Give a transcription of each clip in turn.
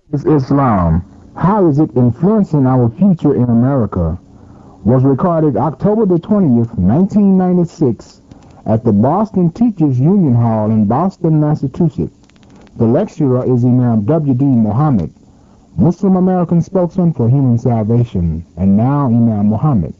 Is Islam? How is it influencing our future in America? Was recorded October the 20th, 1996 at the Boston Teachers Union Hall in Boston, Massachusetts. The lecturer is Imam W.D. Muhammad, Muslim American spokesman for human salvation. And now Imam Muhammad.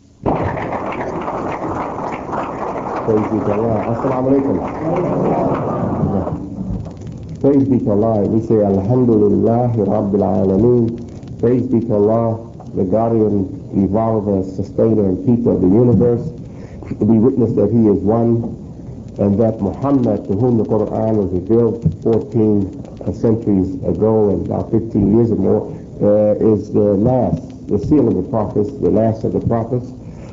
Praise be to Allah. Assalamu alaikum. Praise be to Allah. We say Alhamdulillah Rabbil Alameen. Praise be to Allah, the guardian, evolver, sustainer, and keeper of the universe. We witness that He is one, and that Muhammad, to whom the Quran was revealed 14 centuries ago, and about 15 years or more, is the last, the seal of the prophets, the last of the prophets.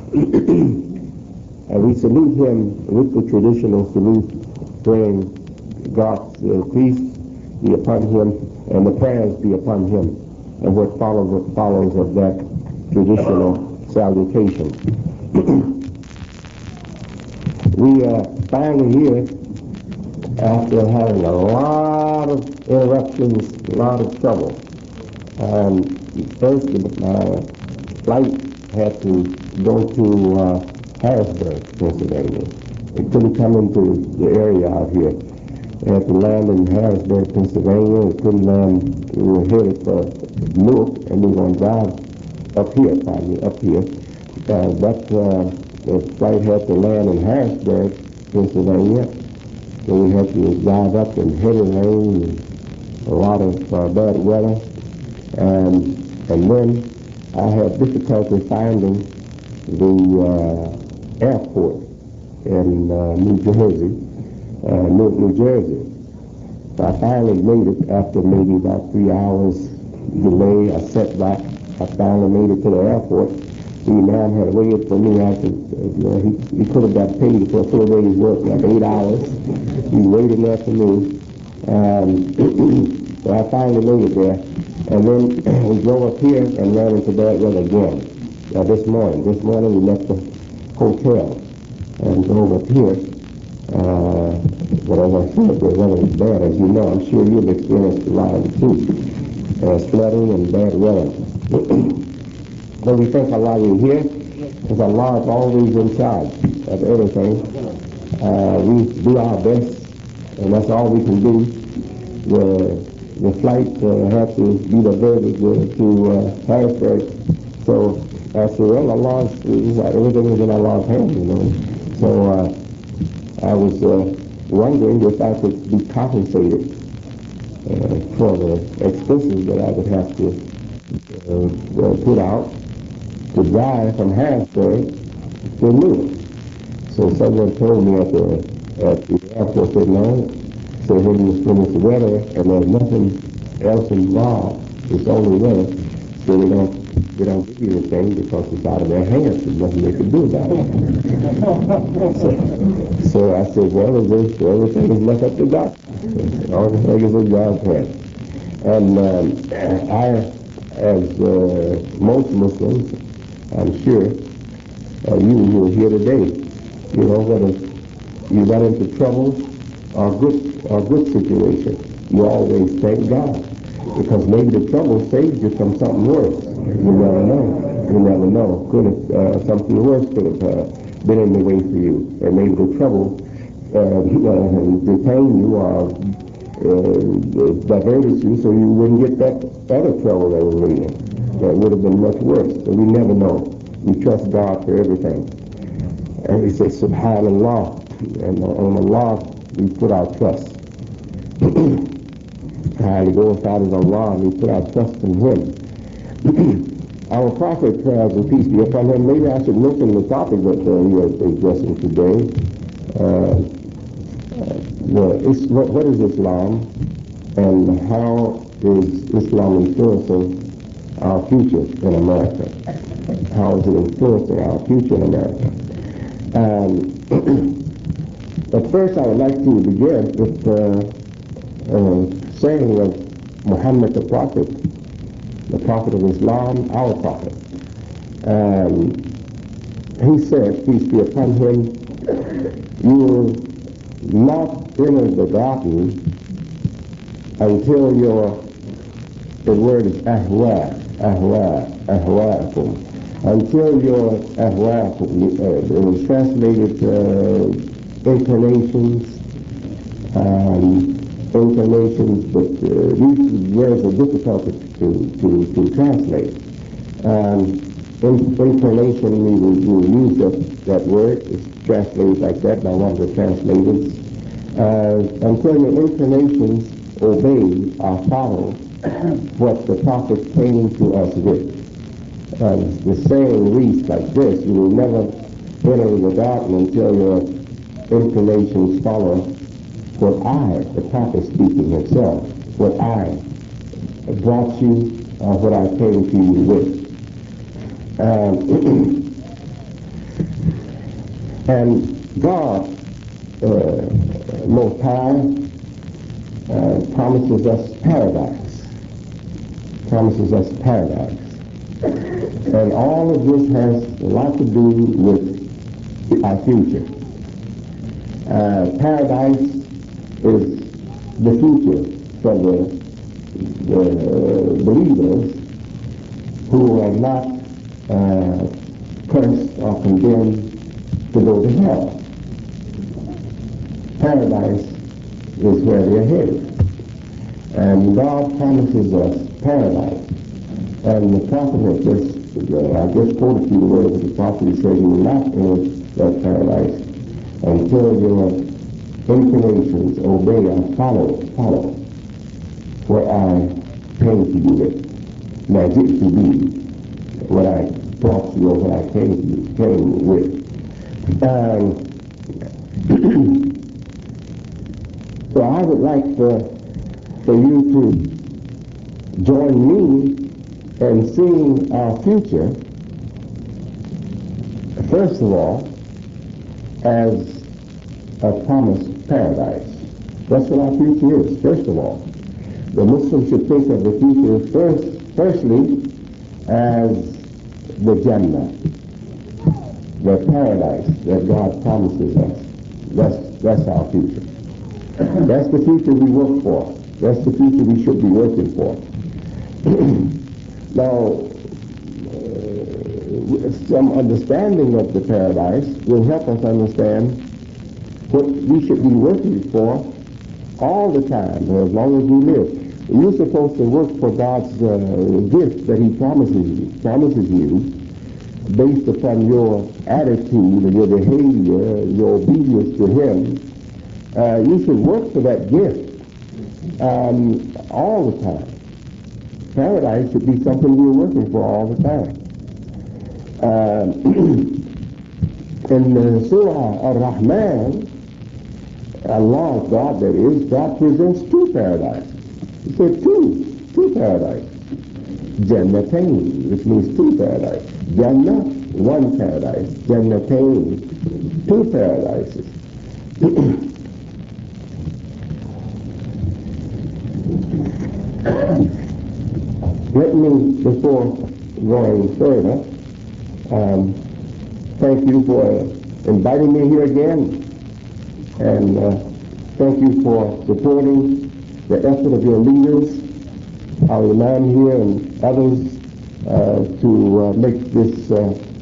And we salute him with the traditional salute, praying God's peace be upon him and the prayers be upon him, and what follows of that traditional salutation. We are finally here after having a lot of interruptions, a lot of trouble. First, my flight had to go to Harrisburg, Pennsylvania. It couldn't come into the area out here. It had to land in Harrisburg, Pennsylvania. It couldn't land. We were headed for Newark, and we were going to drive up here. But the flight had to land in Harrisburg, Pennsylvania. So we had to drive up in heavy rain and a lot of bad weather. And then I had difficulty finding the airport in New Jersey, Newark, New Jersey. So I finally made it after maybe about 3 hours delay, a setback. I finally made it to the airport. The man had waited for me after, he could have got paid for a full day's work, like 8 hours. He waited there for me. So I finally made it there. And then we drove up here and ran into bad weather again. This morning we left the hotel and drove up here. But as I said, the weather is bad, as you know. I'm sure you've experienced a lot of it too. Flooding and bad weather. But we thank Allah you're here, because Allah is always in charge of everything. We do our best, and that's all we can do. The flight had to be diverted to Harrisburg. So I said, well, everything is in Allah's hands, you know. So I was wondering if I could be compensated for the expenses that I would have to put out to drive from Harrisburg to Newark. So someone told me at the airport that no, so when you finish the weather and there's nothing else involved, it's only weather, so they don't give you anything because it's out of their hands. There's nothing they can do about it. So I said, well, everything is left up to God. All the things is in God's hands. And I, as most Muslims, I'm sure, you are here today. You know, whether you got into trouble or good situation, you always thank God, because maybe the trouble saved you from something worse. You never know. Could have something worse could have been in the way for you, and maybe the trouble detained you or diverted you, so you wouldn't get that other trouble that was waiting. That would have been much worse. So we never know. We trust God for everything. And we say, Subhanallah. And on Allah, we put our trust. Highly glorified is Allah, and we put our trust in Him. Our Prophet, prayers and peace be upon him. Maybe I should mention the topic that you are addressing today. What is Islam, and how is Islam influencing our future in America? How is it influencing our future in America? But first I would like to begin with saying of Muhammad the Prophet of Islam, our Prophet. He said, peace be upon him, you will not enter the garden until your the word is ahwa'akum. Until your ahwa'akum, it was translated inclinations, but these words are difficult to translate. Inclination, we will use that word. It's translated like that by one of the translators. Until your inclinations obey or follow what the prophet came to us with. The saying reads like this: you will never enter the garden until your inclinations follow what I, the prophet speaking himself, what I brought you, or what I came to you with. And God, Most High, promises us paradise. And all of this has a lot to do with our future. Paradise is the future for the believers who are not cursed or condemned to go to hell. Paradise is where they're headed. And God promises us paradise. And the prophet has just, I just quoted you the words of the prophet. He said, you will not enter that paradise until your inclinations obey and follow what I came to you with. Now get to be what I brought you or what I came with. So I would like for you to join me in seeing our future, first of all, as a promised paradise. That's what our future is, first of all. The Muslim should think of the future firstly as the Jannah, the paradise that God promises us. That's our future. That's the future we work for. That's the future we should be working for. Now, some understanding of the paradise will help us understand what we should be working for all the time, as long as we live. You're supposed to work for God's gift that He promises you, based upon your attitude, your behavior, your obedience to Him. You should work for that gift all the time. Paradise should be something we're working for all the time. In Surah Ar-Rahman, Allah, God that is, God presents two paradises. He said two paradises. Jannatain, which means two paradises. Jannah, one paradise. Jannatain, two paradises. Let me, before going further, thank you for inviting me here again, and thank you for supporting the effort of your leaders, our imam here and others, to make this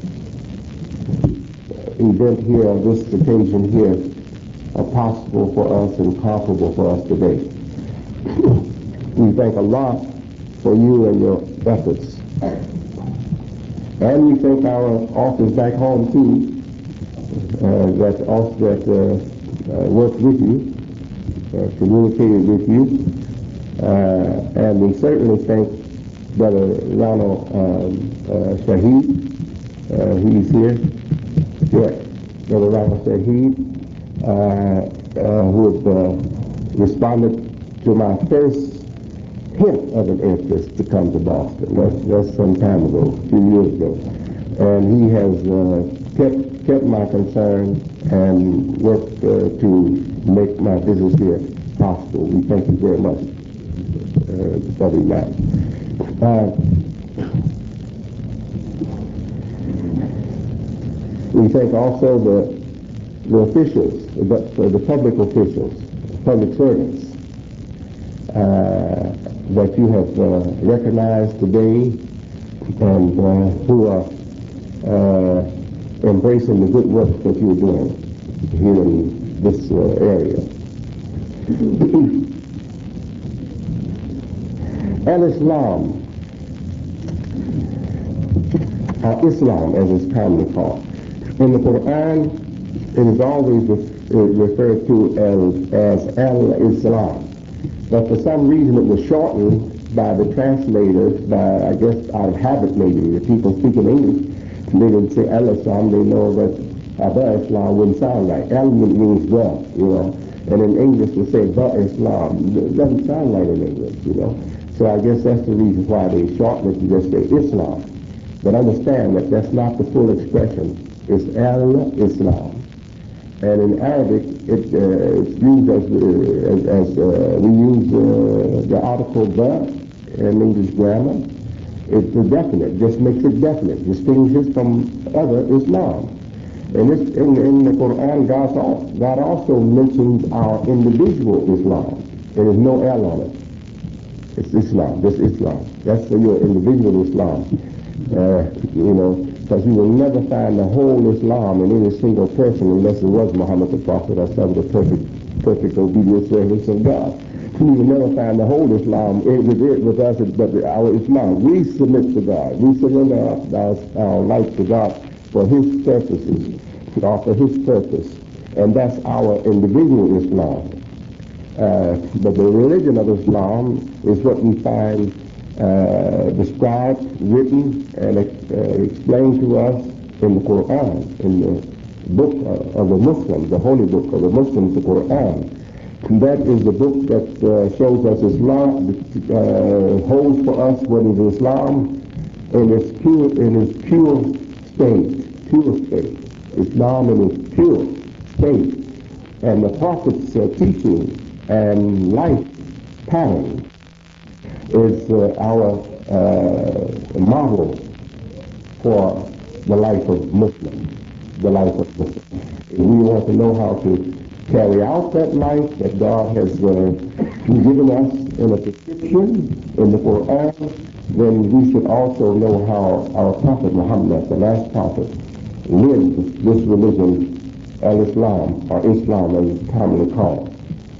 event here, this occasion here, possible for us and possible for us today. We thank Allah for you and your efforts. And we thank our office back home too, that worked with you, communicated with you. And we certainly thank Brother Ronald Shaheed. He's here. Yes, Brother Ronald Shaheed, who responded to my first hint of an interest to come to Boston. That's some time ago, a few years ago. And he has kept my concern and worked to make my visit here possible. We thank you very much, Brother Imam. We thank also the officials, the public officials, public servants, that you have recognized today and who are embracing the good work that you're doing here in this area. Al-Islam, or Islam as it's commonly called. In the Quran, it is always referred to as Al-Islam. But for some reason it was shortened by the translators, by, I guess, out of habit maybe. The people speaking English, they didn't say Al-Islam, they know that Islam wouldn't sound right. Al means the, you know. And in English they say the Islam. It doesn't sound like in English, you know. So I guess that's the reason why they shorten it to just say Islam. But understand that that's not the full expression. It's Al-Islam. And in Arabic, it's used as we use the article the in English grammar. It's a definite, just makes it definite, distinguishes from other Islam. And it's in the Quran, God also mentions our individual Islam. There is no L on it. It's Islam, just Islam. That's for your individual Islam. You know, because you will never find the whole Islam in any single person unless it was Muhammad the Prophet or some of the perfect obedient servants of God. You will never find the whole Islam with us, but our Islam. We submit to God. We surrender our life to God for His purposes, or for His purpose. And that's our individual Islam. But the religion of Islam is what we find described, written, and explained to us in the Quran, in the book of the Muslims, the holy book of the Muslims, the Quran. And that is the book that shows us Islam, holds for us what is Islam in its pure state, Islam in its pure state, and the Prophet's teaching and life pattern is our model for the life of Muslims, the life of Muslims. If we want to know how to carry out that life that God has given us in a prescription in the Quran, then we should also know how our Prophet Muhammad, the last prophet, lived this religion, Al-Islam, or Islam as it's commonly called.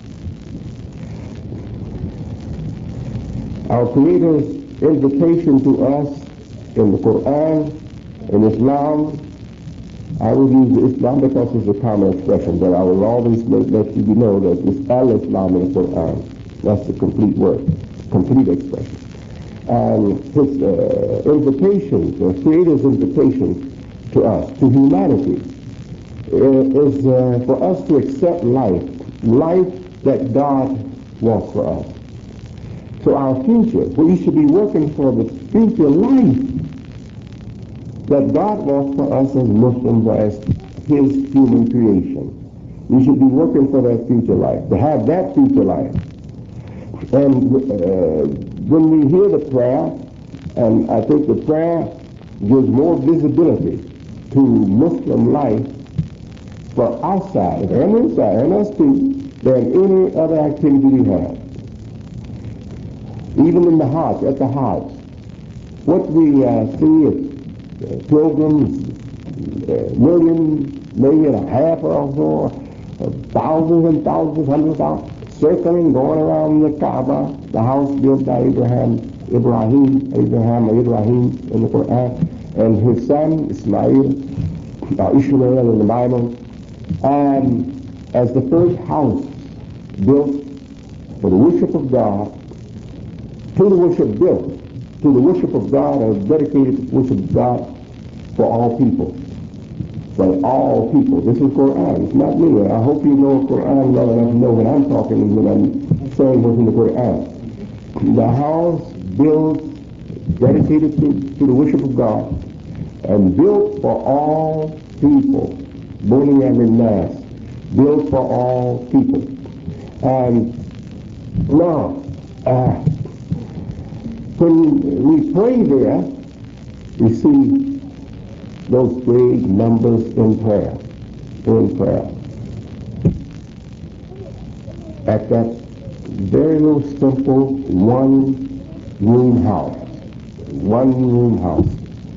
Our Creator's invitation to us in the Quran, in Islam, I will use Islam because it's a common expression, but I will always let you know that it's Al-Islam in the Quran. That's the complete word, complete expression. And his invitation, the Creator's invitation to us, to humanity, is for us to accept life that God wants for us. So our future, we should be working for the future life that God wants for us as Muslims, as His human creation. We should be working for that future life, to have that future life. And when we hear the prayer, and I think the prayer gives more visibility to Muslim life for outside and inside, and us too, than any other activity we have. Even in the Hajj, at the Hajj, what we see is pilgrims, million and a half or so, thousands and thousands, hundreds of thousands, circling, going around the Kaaba, the house built by Ibrahim in the Quran, and his son Ishmael in the Bible, and as the first house built for the worship of God, to the worship of God, or dedicated to worship of God for all people. For all people. This is Quran. It's not me. I hope you know Quran well enough to know what I'm talking when I'm saying what's in the Quran. The house built, dedicated to the worship of God, and built for all people. Bunyam al-Nas, built for all people. And now, when we pray there, we see those great numbers in prayer. At that very little simple one-room house. One-room house.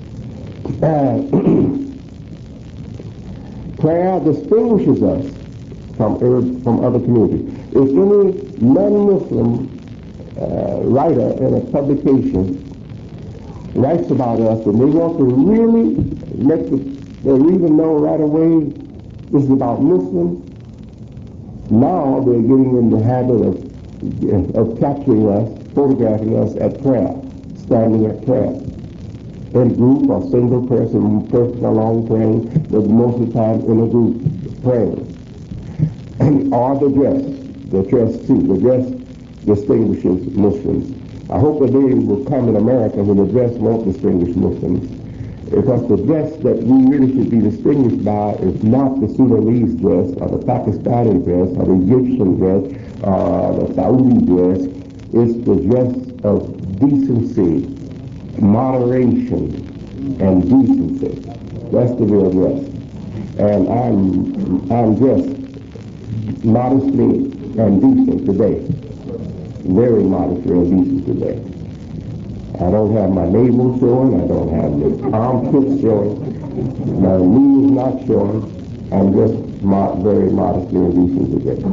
Prayer distinguishes us from other communities. If any non-Muslim writer in a publication writes about us and they want to really let the reader know right away this is about Muslims, now they're getting in the habit of capturing us, photographing us at prayer, standing at prayer. In a group or single person alone praying, but most of the time in a group praying. Or the dress too. The dress distinguishes Muslims. I hope the day will come in America when the dress won't distinguish Muslims, because the dress that we really should be distinguished by is not the Sudanese dress or the Pakistani dress or the Egyptian dress or the Saudi dress. It's the dress of decency, moderation, and decency. That's the real dress. And I'm dressed modestly and decent today. Very modestly and decent today. I don't have my navel showing. I don't have the armpits showing. My knees not showing. I'm just very modestly and decent today.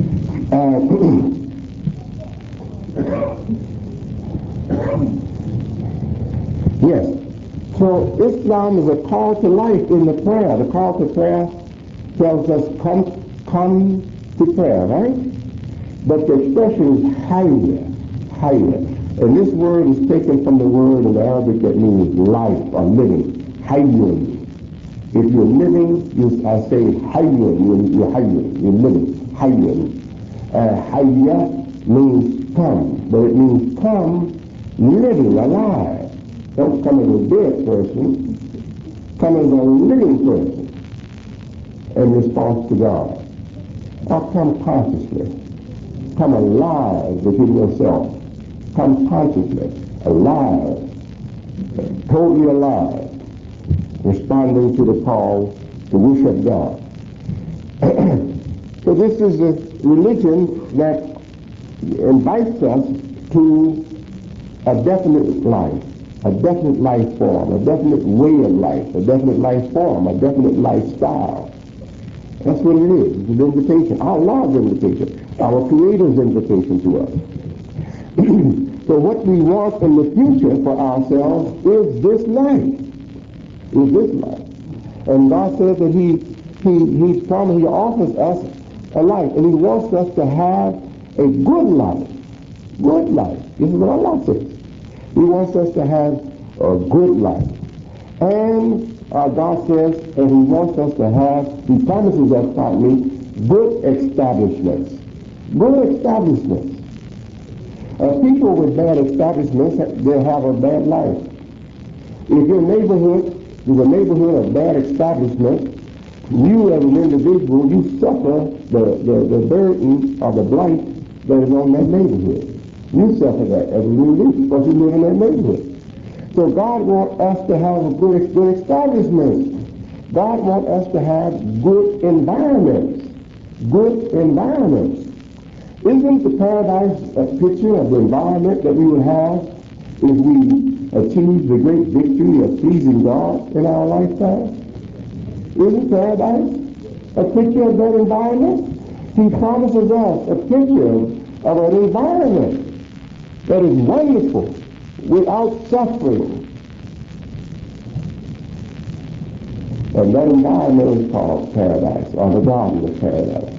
Yes. So Islam is a call to life in the prayer. The call to prayer tells us come to prayer, right? But the expression is hayya. And this word is taken from the word in Arabic that means life or living. Hayyun. If you're living, I say hayyun, you're hayyun, you're living. Hayyun. Hayya means come, but it means come living, alive. Don't come as a dead person, come as a living person in response to God. Or come consciously. Come alive within yourself. Come consciously, alive, totally alive, responding to the call to worship God. So this is a religion that invites us to a definite life form, a definite way of life, a definite life form, a definite lifestyle. That's what it is. It's an invitation, our Lord's invitation, our Creator's invitation to us. So what we want in the future for ourselves is this life. And God said that He promised, He offers us a life, and He wants us to have a good life. Good life. This is what Allah says. He wants us to have a good life. And God says, and He wants us to have, He promises us, good establishments. Good establishments. People with bad establishments, they'll have a bad life. If your neighborhood is a neighborhood of bad establishment, you as an individual, you suffer the burden of the blight that is on that neighborhood. You suffer that as an individual because you live in that neighborhood. So God wants us to have a good establishment. God wants us to have good environments. Good environments. Isn't the paradise a picture of the environment that we would have if we achieved the great victory of pleasing God in our lifetime? Isn't paradise a picture of that environment? He promises us a picture of an environment that is wonderful, without suffering. And that environment is called paradise, or the Garden of Paradise.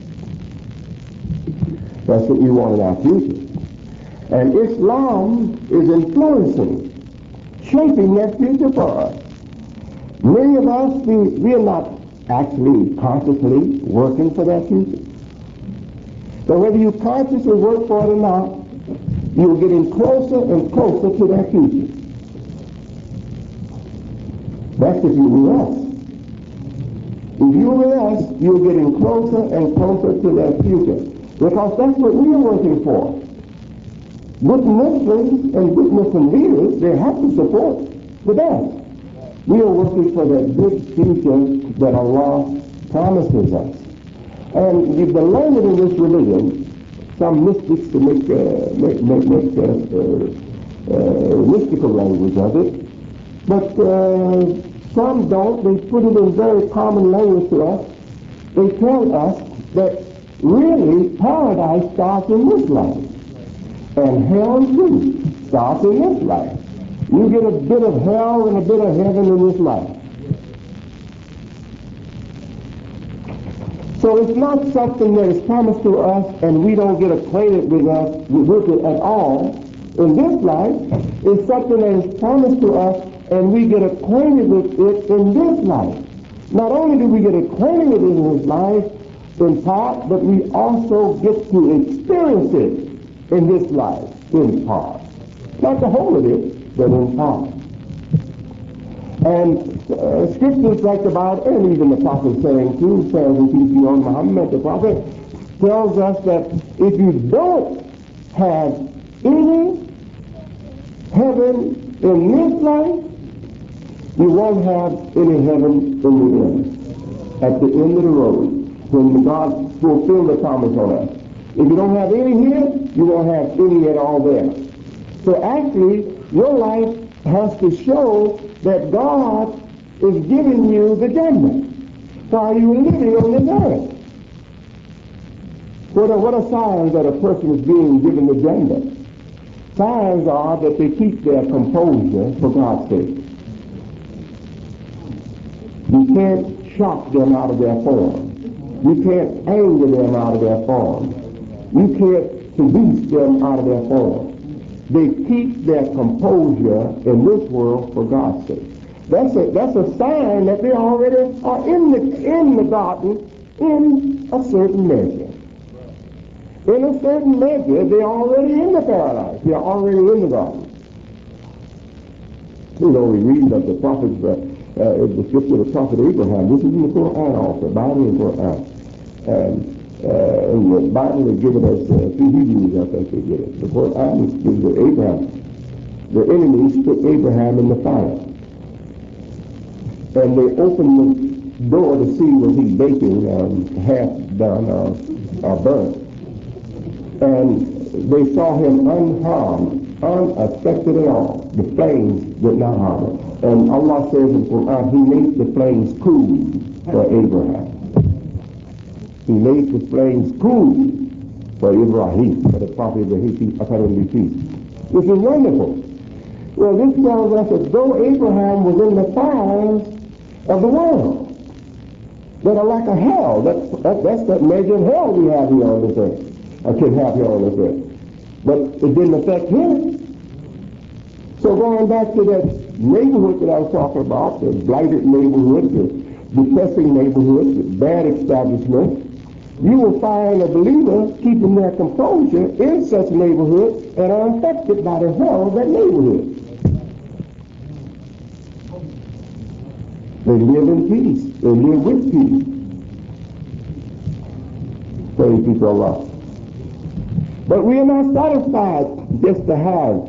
That's what we want in our future. And Islam is influencing, shaping that future for us. Many of us, we are not actually consciously working for that future. But whether you consciously work for it or not, you're getting closer and closer to that future. That's if you're with us. If you're with us, you're getting closer and closer to that future. Because that's what we are working for. Good Muslims and good Muslim leaders, they have to support the best. We are working for that good future that Allah promises us. And you've been learning in this religion some mystics to make mystical language of it. But some don't. They put it in very common language to us. They tell us that really paradise starts in this life. And hell too starts in this life. You get a bit of hell and a bit of heaven in this life. So it's not something that is promised to us and we don't get acquainted with it at all in this life. It's something that is promised to us and we get acquainted with it in this life. Not only do we get acquainted with it in this life in part, but we also get to experience it in this life in part. Not the whole of it, but in part. And scriptures like about, and even the prophet saying too, says in peace be on Muhammad, the prophet tells us that if you don't have any heaven in this life, you won't have any heaven in the end. At the end of the road, when God fulfills the promise on us. If you don't have any here, you won't have any at all there. So actually, your life has to show that God is giving you the Jannah while you're living on this earth. What are signs that a person is being given the Jannah? Signs are that they keep their composure for God's sake. You can't shock them out of their form. You can't anger them out of their form. You can't seduce them out of their form. They keep their composure in this world for God's sake. That's a sign that they already are in the garden in a certain measure. In a certain measure, they're already in the paradise. They're already in the garden. We read of the prophets, the scripture of the prophet Abraham. This is in the Quran also, Bible and Quran. And the Bible has given us, through Hebrews, I think they get it. The Quran gives Abraham. The enemies put Abraham in the fire. And they opened the door to see was he baking, half done or burnt. And they saw him unharmed, unaffected at all. The flames did not harm him. And Allah says in the Quran, He made the flames cool for Abraham. He made the flames cool for Ibrahim, for the prophet Ibrahim, upon his peace. This is wonderful. Well, this tells us that though Abraham was in the fires of the world, that are like a hell, that's that measure of hell we have here on this earth, or can have here on this earth. But it didn't affect him. So going back to that neighborhood that I was talking about, the blighted neighborhood, the depressing neighborhood, the bad establishment, you will find a believer keeping their composure in such neighborhood and are affected by the hell of that neighborhood. They live in peace. They live with peace. Praise be to Allah. But we are not satisfied just to have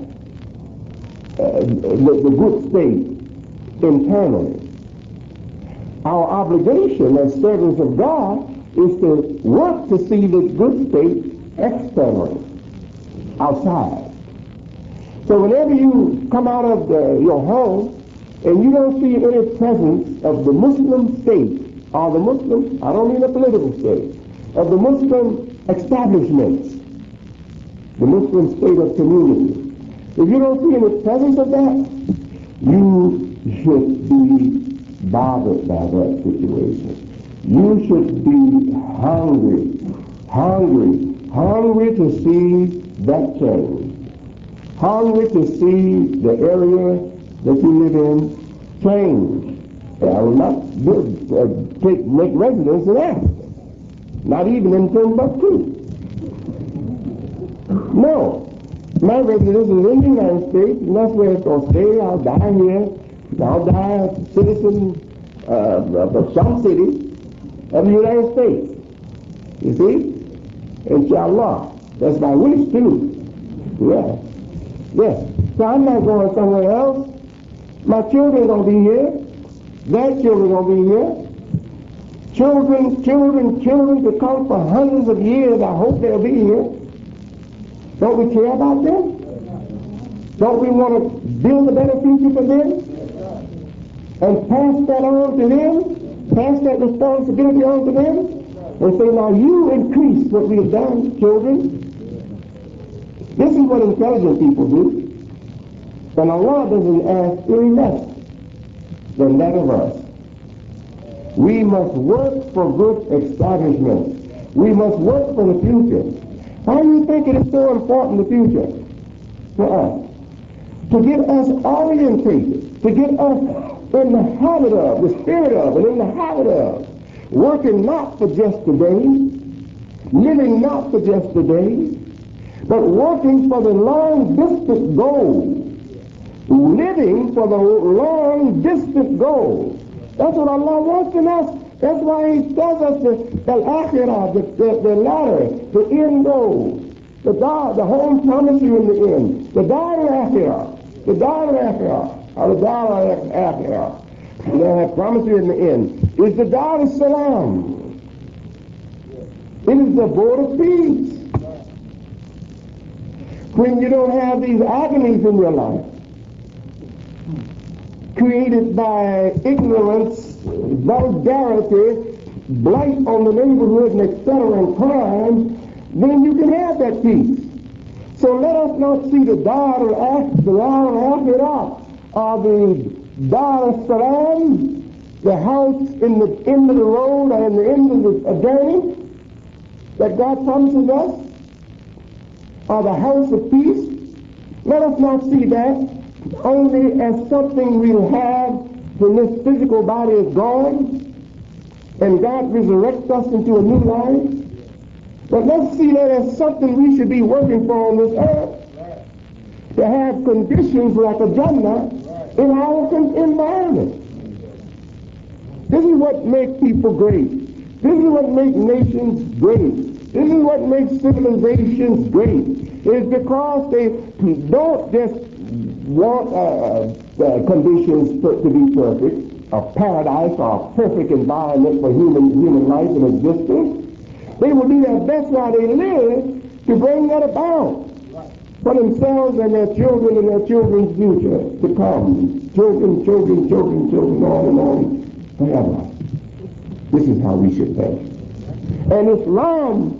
the good state internally. Our obligation as servants of God is to work to see the good state externally, outside. So whenever you come out of your home and you don't see any presence of the Muslim state, or the Muslim, I don't mean the political state, of the Muslim establishments, the Muslim state of community, if you don't see any presence of that, you should be bothered by that situation. You should be hungry to see that change. Hungry to see the area that you live in change. I will not make residence in Africa, not even in Timbuktu. No. My residence is in the United States, and that's where it's going to stay. I'll die here. I'll die a citizen of some city of the United States. You see? Inshallah. That's my wish too. Yeah. Yes. So I'm not going somewhere else. My children are going to be here. Their children are going to be here. Children to come for hundreds of years. I hope they'll be here. Don't we care about them? Don't we want to build a better future for them? And pass that on to them? Pass that responsibility on to them? And say, now you increase what we have done, children. This is what intelligent people do. And Allah doesn't ask any less than that of us. We must work for good establishment. We must work for the future. Why do you think it is so important, the future, for us? To get us orientated, to get us in the habit of, the spirit of, and in the habit of, working not for just today, living not for just today, but working for the long distant goal, living for the long distant goal. That's what Allah wants in us. That's why He tells us the al-akhirah, the latter, the end goal, the home promise you in the end, the dar al-akhirah, the dar al-akhirah, or the dar al-akhirah, the promise you in the end, is the dar al-salam. It is the abode of peace. When you don't have these agonies in your life, created by ignorance, vulgarity, blight on the neighborhood, and etc., and crime, then you can have that peace. So let us not see the Dar al-Akhirah, or the Dar al-Salam, the house in the end of the road, or in the end of the journey, that God promises us, or the house of peace. Let us not see that only as something we'll have when this physical body is gone and God resurrects us into a new life. But let's see that as something we should be working for on this earth, to have conditions like a Jannah in our environment. This is what makes people great. This is what makes nations great. This is what makes civilizations great. It's because they don't just want conditions to be perfect, a paradise or a perfect environment for human life and existence. They will do their best while they live to bring that about for themselves and their children and their children's future to come. Children, children, children, children, on and on, forever. This is how we should think. And Islam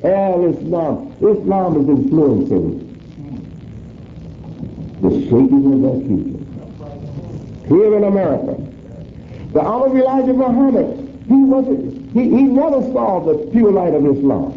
is influencing the shaping of that future. Here in America, the Honorable Elijah Muhammad, he never saw the pure light of Islam.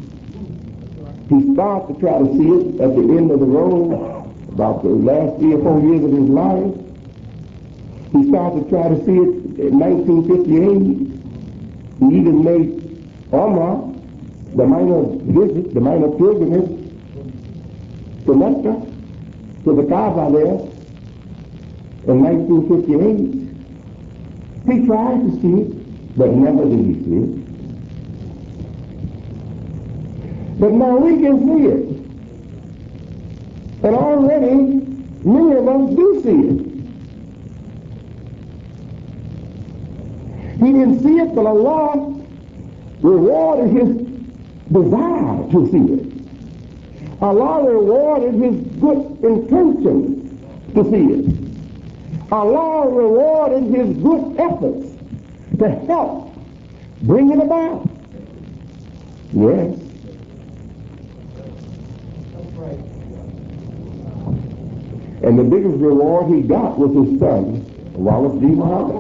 He started to try to see it at the end of the road, about the last 3 or 4 years of his life. He started to try to see it in 1958. He even made Umrah, the minor visit, the minor pilgrimage to Mecca, to the Kaaba there, in 1958. He tried to see it, but never did he see it. But now we can see it. And already, many of us do see it. He didn't see it, but Allah rewarded his desire to see it. Allah rewarded his good intentions to see it. Allah rewarded his good efforts to help bring it about. Yes. And the biggest reward he got was his son, Wallace D. Muhammad.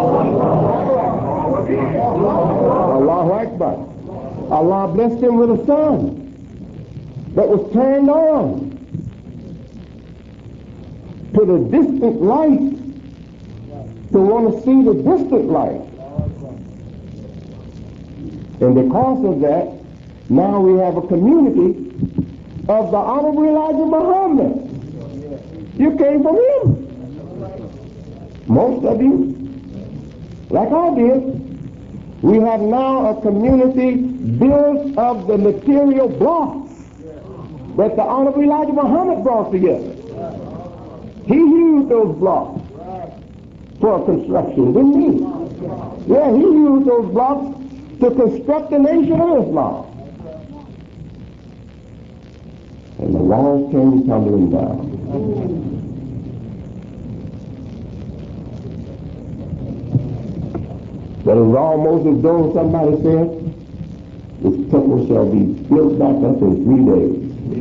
Allahu Akbar. Allah blessed him with a son that was turned on to the distant light, to want to see the distant light. And because of that, now we have a community of the Honorable Elijah Muhammad. You came from him. Most of you, like I did. We have now a community built of the material blocks that the Honorable Elijah Muhammad brought together. He used those blocks for construction, didn't he? Yeah, he used those blocks to construct the nation of Islam. And the walls came tumbling down. But it's almost as though somebody said, this temple shall be built back up in 3 days.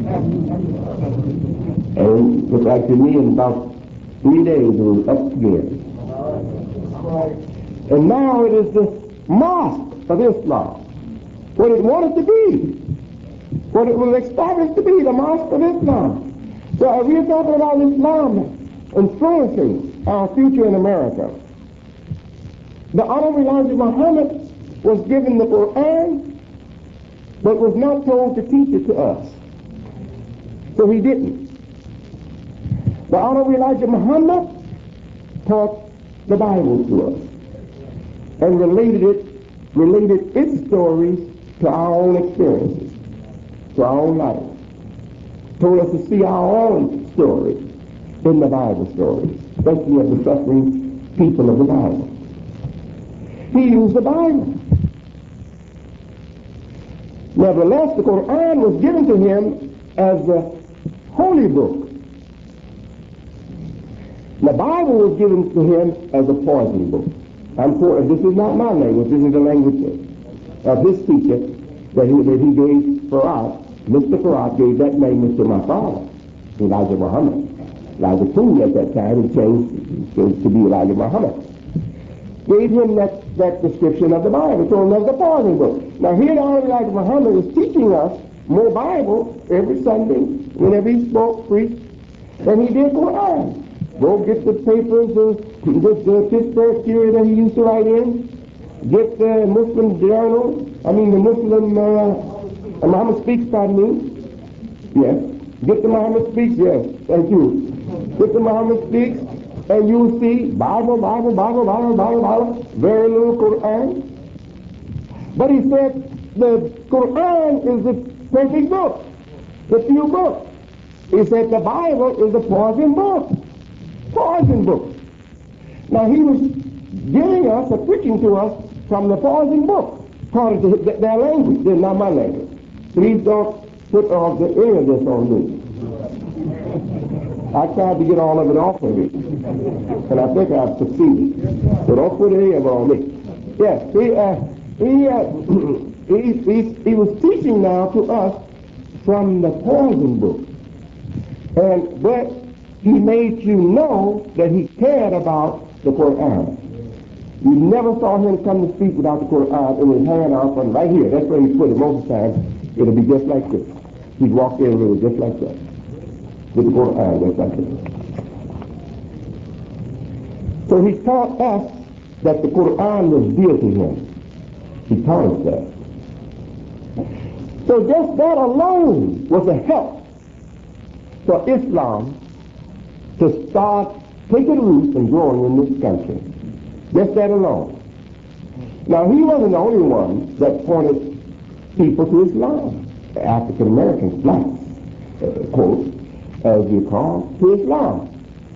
And it looked like to me in about 3 days it was up again. And now it is the mosque of Islam. What it wanted to be. What it was established to be, the mosque of Islam. So we're talking about Islam influencing our future in America. The Honorable Elijah Muhammad was given the Quran, but was not told to teach it to us. So he didn't. The Honorable Elijah Muhammad taught the Bible to us and related its stories to our own experiences, to our own life. Told us to see our own stories in the Bible stories, especially of the suffering people of the Bible. He used the Bible. Nevertheless, the Quran was given to him as a holy book. The Bible was given to him as a poison book. This is not my language, this is the language of his teacher that he gave Farad. Mr. Farad gave that name to my father, Elijah Muhammad. Elijah Cooley at that time, he changed to be Elijah Muhammad. Gave him that description of the Bible, told him that's the poison book. Now here the Honorable Elijah Muhammad is teaching us more Bible every Sunday, whenever he spoke, preached, than he did Quran. Go get the papers, get the Pittsburgh Fury that he used to write in, get the Muslim Journal, the Muslim, Muhammad Speaks, pardon me. Yes. Get the Muhammad Speaks, yes, thank you. Get the Muhammad Speaks, and you'll see Bible, very little Quran. But he said the Quran is the perfect book, the pure book. He said the Bible is a poison book. Poison book. Now he was giving us, or preaching to us from the poison book, according to their language. They're not my language. Please don't put any of this on me. I tried to get all of it off of me, and I think I've succeeded. So don't put any of it on me. Yes, he was teaching now to us from the poison book, but he made you know that he cared about the Quran. You never saw him come to speak without the Quran in his hand out from right here. That's where he put it most of the time. It'll be just like this. He'd walk in with it just like that. With the Quran, just like this. So he taught us that the Quran was dear to him. He taught us that. So just that alone was a help for Islam to start taking root and growing in this country. Just that alone. Now, he wasn't the only one that pointed people to Islam. The African Americans, blacks, quote, as you call, to Islam.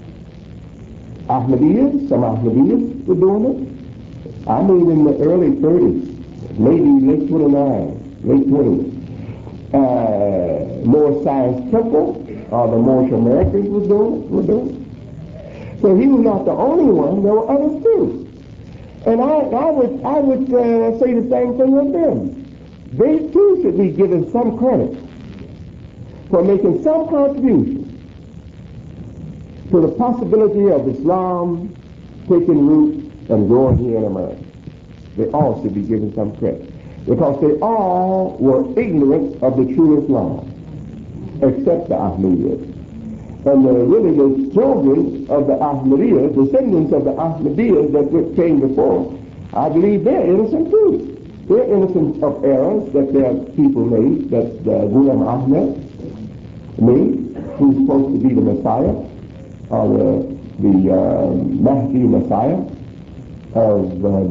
Some Ahmadiyas were doing it. I mean, in the early 30s, maybe late 29, late 20s. More Science Temple, the Moorish Americans were doing it. So he was not the only one. There were others too. And I would say the same thing with them. They too should be given some credit for making some contribution to the possibility of Islam taking root and growing here in America. They all should be given some credit, because they all were ignorant of the true Islam, except the Ahmadiyas. And really the children of the Ahmadiyas, descendants of the Ahmadiyas that came before, I believe they're innocent too. They're innocent of errors that their people made, that Ghulam Ahmed made, who's supposed to be the Messiah, or the Mahdi Messiah of the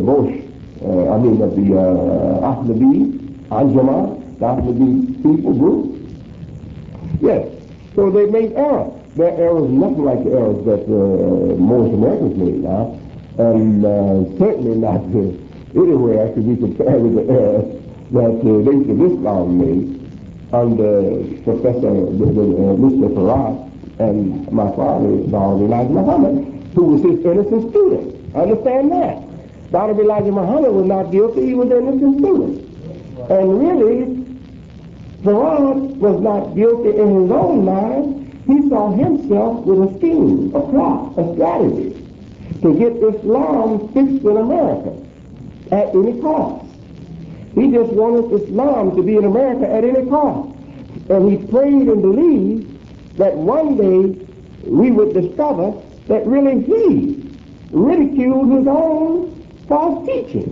Ahmadi, Anjama, the Ahmadi people group. Yes, so they made errors. Their errors nothing like the errors that most Americans made now, and certainly not anywhere could be compared with the errors that the Nation of Islam made. under Professor Mr. Farad, and my father, Dr. Elijah Muhammad, who was his innocent student. Understand that. Dr. Elijah Muhammad was not guilty, he was an innocent student. And really, Farad was not guilty in his own mind. He saw himself with a scheme, a plot, a strategy to get Islam fixed in America at any cost. He just wanted Islam to be in America at any cost. And he prayed and believed that one day we would discover that really he ridiculed his own false teaching.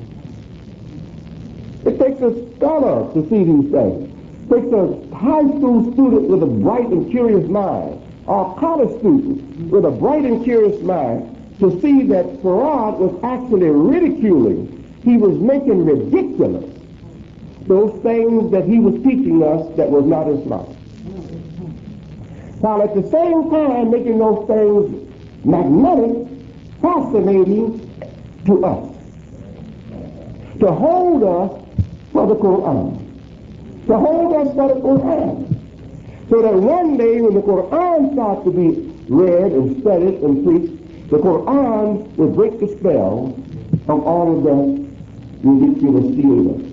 It takes a scholar to see these things. It takes a high school student with a bright and curious mind, or a college student with a bright and curious mind, to see that Farad was actually ridiculing. He was making ridiculous those things that he was teaching us that was not Islam. While at the same time making those things magnetic, fascinating to us. To hold us for the Quran. To hold us for the Quran. So that one day when the Quran starts to be read and studied and preached, the Quran will break the spell of all of that ridiculous theater.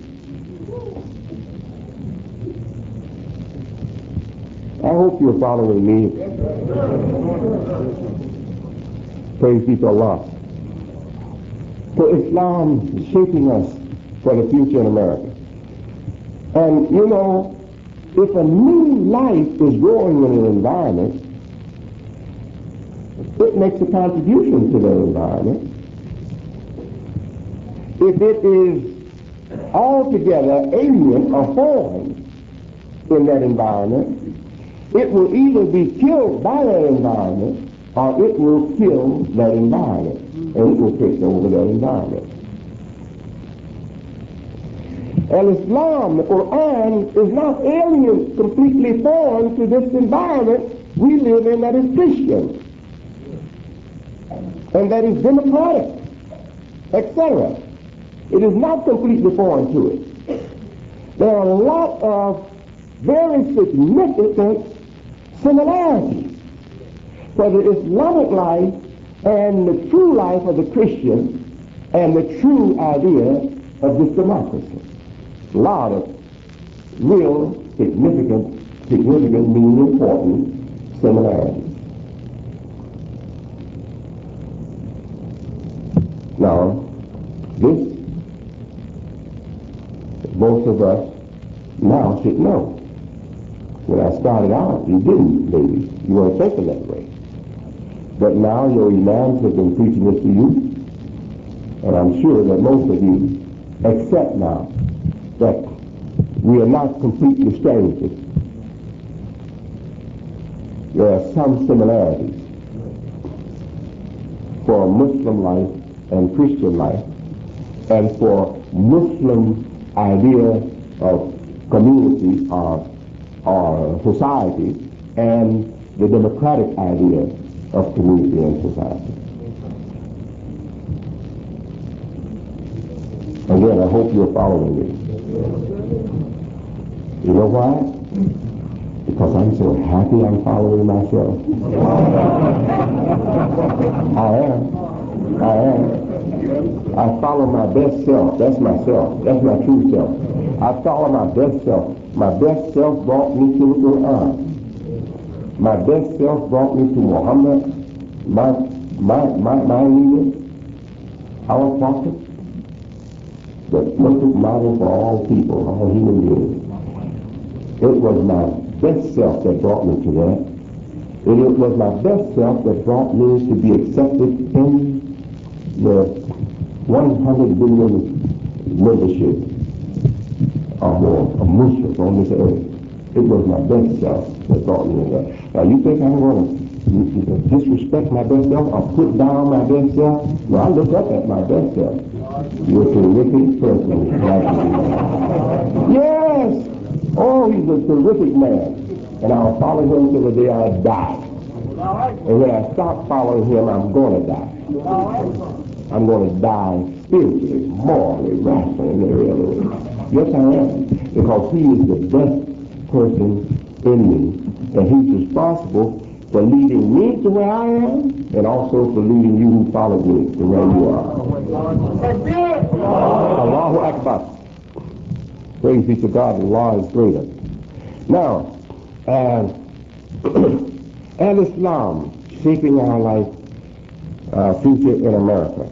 I hope you're following me. Praise be to Allah. So Islam is shaping us for the future in America. And you know, if a new life is growing in an environment, it makes a contribution to that environment. If it is altogether alien or foreign in that environment, it will either be killed by that environment or it will kill that environment, and it will take over that environment. And Islam, the Quran, is not alien, completely foreign to this environment we live in that is Christian, and that is democratic, etc. It is not completely foreign to it. There are a lot of very significant similarities for the Islamic life and the true life of the Christian and the true idea of this democracy. A lot of real significant, meaning important similarities. Now, this most of us now should know. When I started out, you didn't, maybe. You weren't thinking that way. But now your imams have been preaching this to you, and I'm sure that most of you accept now that we are not completely strangers. There are some similarities for Muslim life and Christian life, and for Muslim idea of community or society, and the democratic idea of community and society. Again, I hope you're following me. You know why? Because I'm so happy I'm following myself. I am. I follow my best self. That's myself. That's my true self. I follow my best self. My best self brought me to the Quran. My best self brought me to Muhammad, my leader, our prophet, the perfect model for all people, all human beings. It was my best self that brought me to that. And it was my best self that brought me to be accepted in the 100 billion membership or more of Muslims on this earth. It was my best self that brought me in that. Now you think I'm going to disrespect my best self or put down my best self? No, I look up at my best self. You're a terrific person. Yes! Oh, he's a terrific man. And I'll follow him till the day I die. And when I stop following him, I'm going to die. I'm going to die spiritually, morally, rationally, in every other way. Yes, I am. Because he is the best person in me, and he's responsible for leading me to where I am, and also for leading you who follow me to where you are. Allahu Akbar. Praise be to God, Allah is greater. Now, Al-Islam shaping our life, future in America.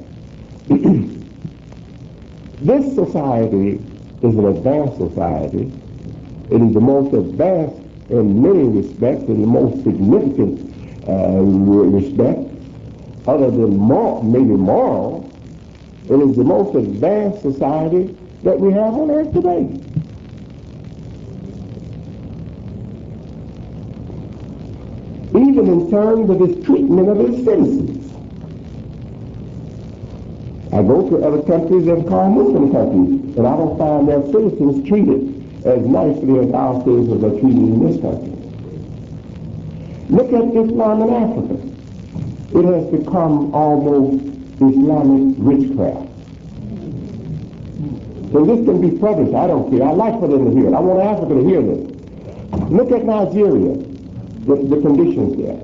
This society is an advanced society. It is the most advanced in many respects, in the most significant respects, other than maybe moral. It is the most advanced society that we have on earth today. Even in terms of its treatment of its citizens. I go to other countries that are called Muslim countries, and I don't find their citizens treated as nicely as our citizens are treated in this country. Look at Islam in Africa. It has become almost Islamic witchcraft. So this can be published. I don't care. I like for them to hear it. I want Africa to hear this. Look at Nigeria, the conditions there.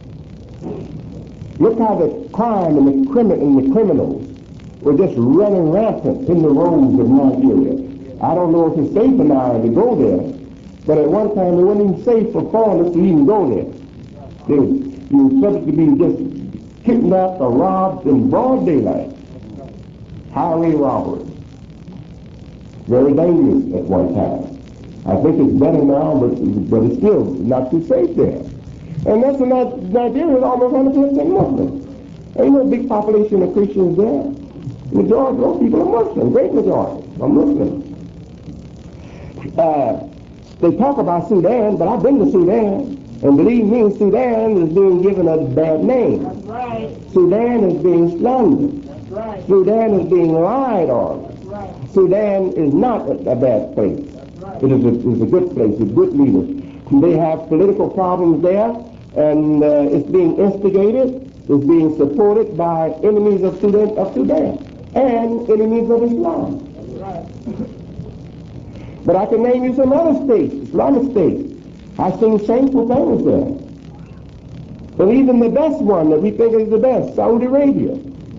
Look how the crime and the criminals were just running rampant in the roads of Nigeria. I don't know if it's safe now to go there, but at one time it wasn't even safe for foreigners to even go there. You were subject to be just kidnapped or robbed in broad daylight. Highway robbery. Very dangerous at one time. I think it's better now, but it's still not too safe there. And that's Nigeria is almost 100% Muslim. Ain't no big population of Christians there. The majority of those people are Muslim. Great majority are Muslim. They talk about Sudan, but I've been to Sudan. And believe me, Sudan is being given a bad name. That's right. Sudan is being slandered. That's right. Sudan is being lied on. That's right. Sudan is not a bad place. That's right. It is a good place with good leaders. They have political problems there, and it's being instigated, it's being supported by enemies of Sudan and enemies of Islam. That's right. But I can name you some other states, Islamic states. I've seen shameful things there. But even the best one that we think is the best, Saudi Arabia.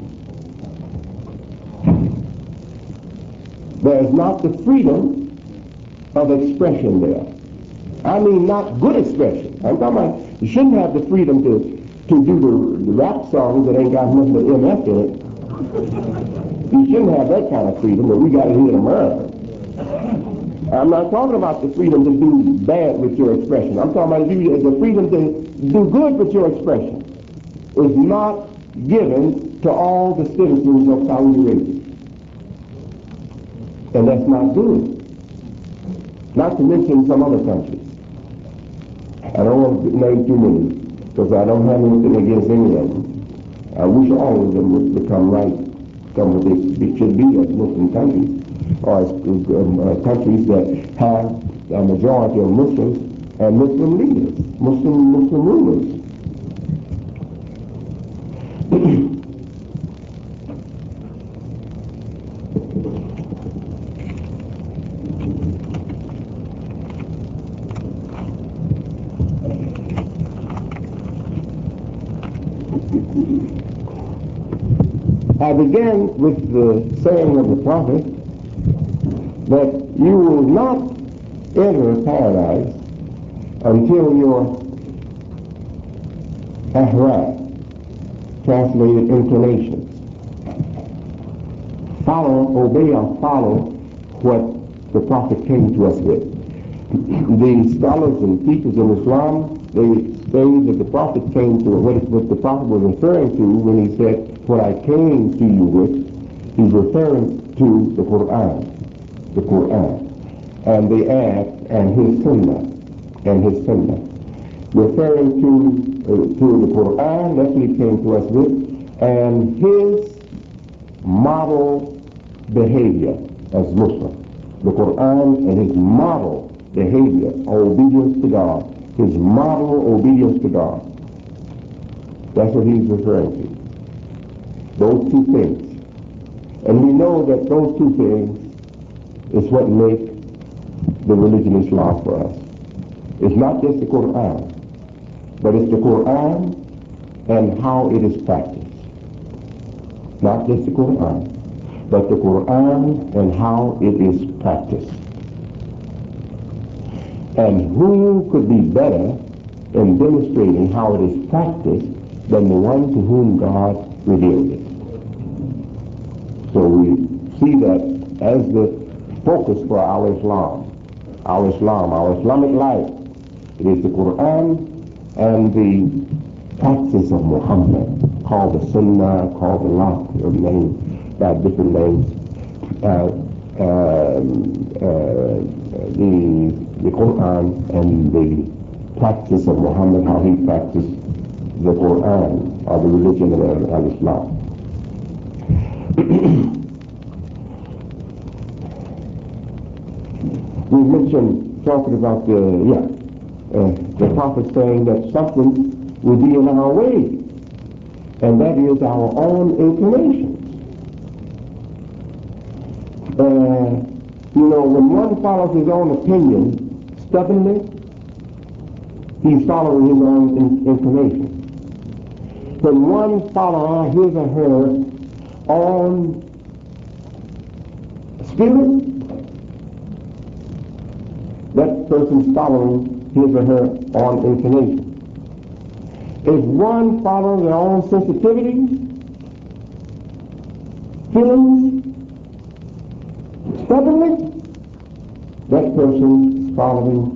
There's not the freedom of expression there. I mean not good expression. I'm talking about you shouldn't have the freedom to do the rap songs that ain't got nothing but MF in it. You shouldn't have that kind of freedom, but we got it here in America. I'm not talking about the freedom to do bad with your expression. I'm talking about the freedom to do good with your expression is not given to all the citizens of Saudi Arabia. And that's not good. Not to mention some other countries. I don't want to name too many, because I don't have anything against any of them. I wish all of them would become right, become what they should be as Muslim countries, or as countries that have a majority of Muslims and Muslim leaders, Muslim rulers. I began with the saying of the prophet that you will not enter paradise until your ahwa, translated inclinations, obey or follow what the prophet came to us with. The scholars and teachers in Islam, they say that the prophet came to what the prophet was referring to when he said, what I came to you with, he's referring to the Quran, and the act, and his sunnah, referring to the Quran, that's what he came to us with, and his model behavior as Muslim, the Quran and his model behavior, obedience to God, his model obedience to God. That's what he's referring to. Those two things. And we know that those two things is what make the religion Islam for us. It's not just the Quran, but it's the Quran and how it is practiced. Not just the Quran, but the Quran and how it is practiced. And who could be better in demonstrating how it is practiced than the one to whom God revealed it? So we see that as the focus for our Islamic life. It is the Quran and the practice of Muhammad, called the Sunnah, called the Law, named by different names. The Quran and the practice of Muhammad, how he practiced the Quran, or the religion of Islam. We mentioned, talking about the prophet saying that something will be in our way, and that is our own inclinations. When one follows his own opinion stubbornly, he's following his own inclination. When one follows his or her own spirit, that person's following his or her own inclination. If one follows their own sensitivities, feelings, stubbornly, that person is following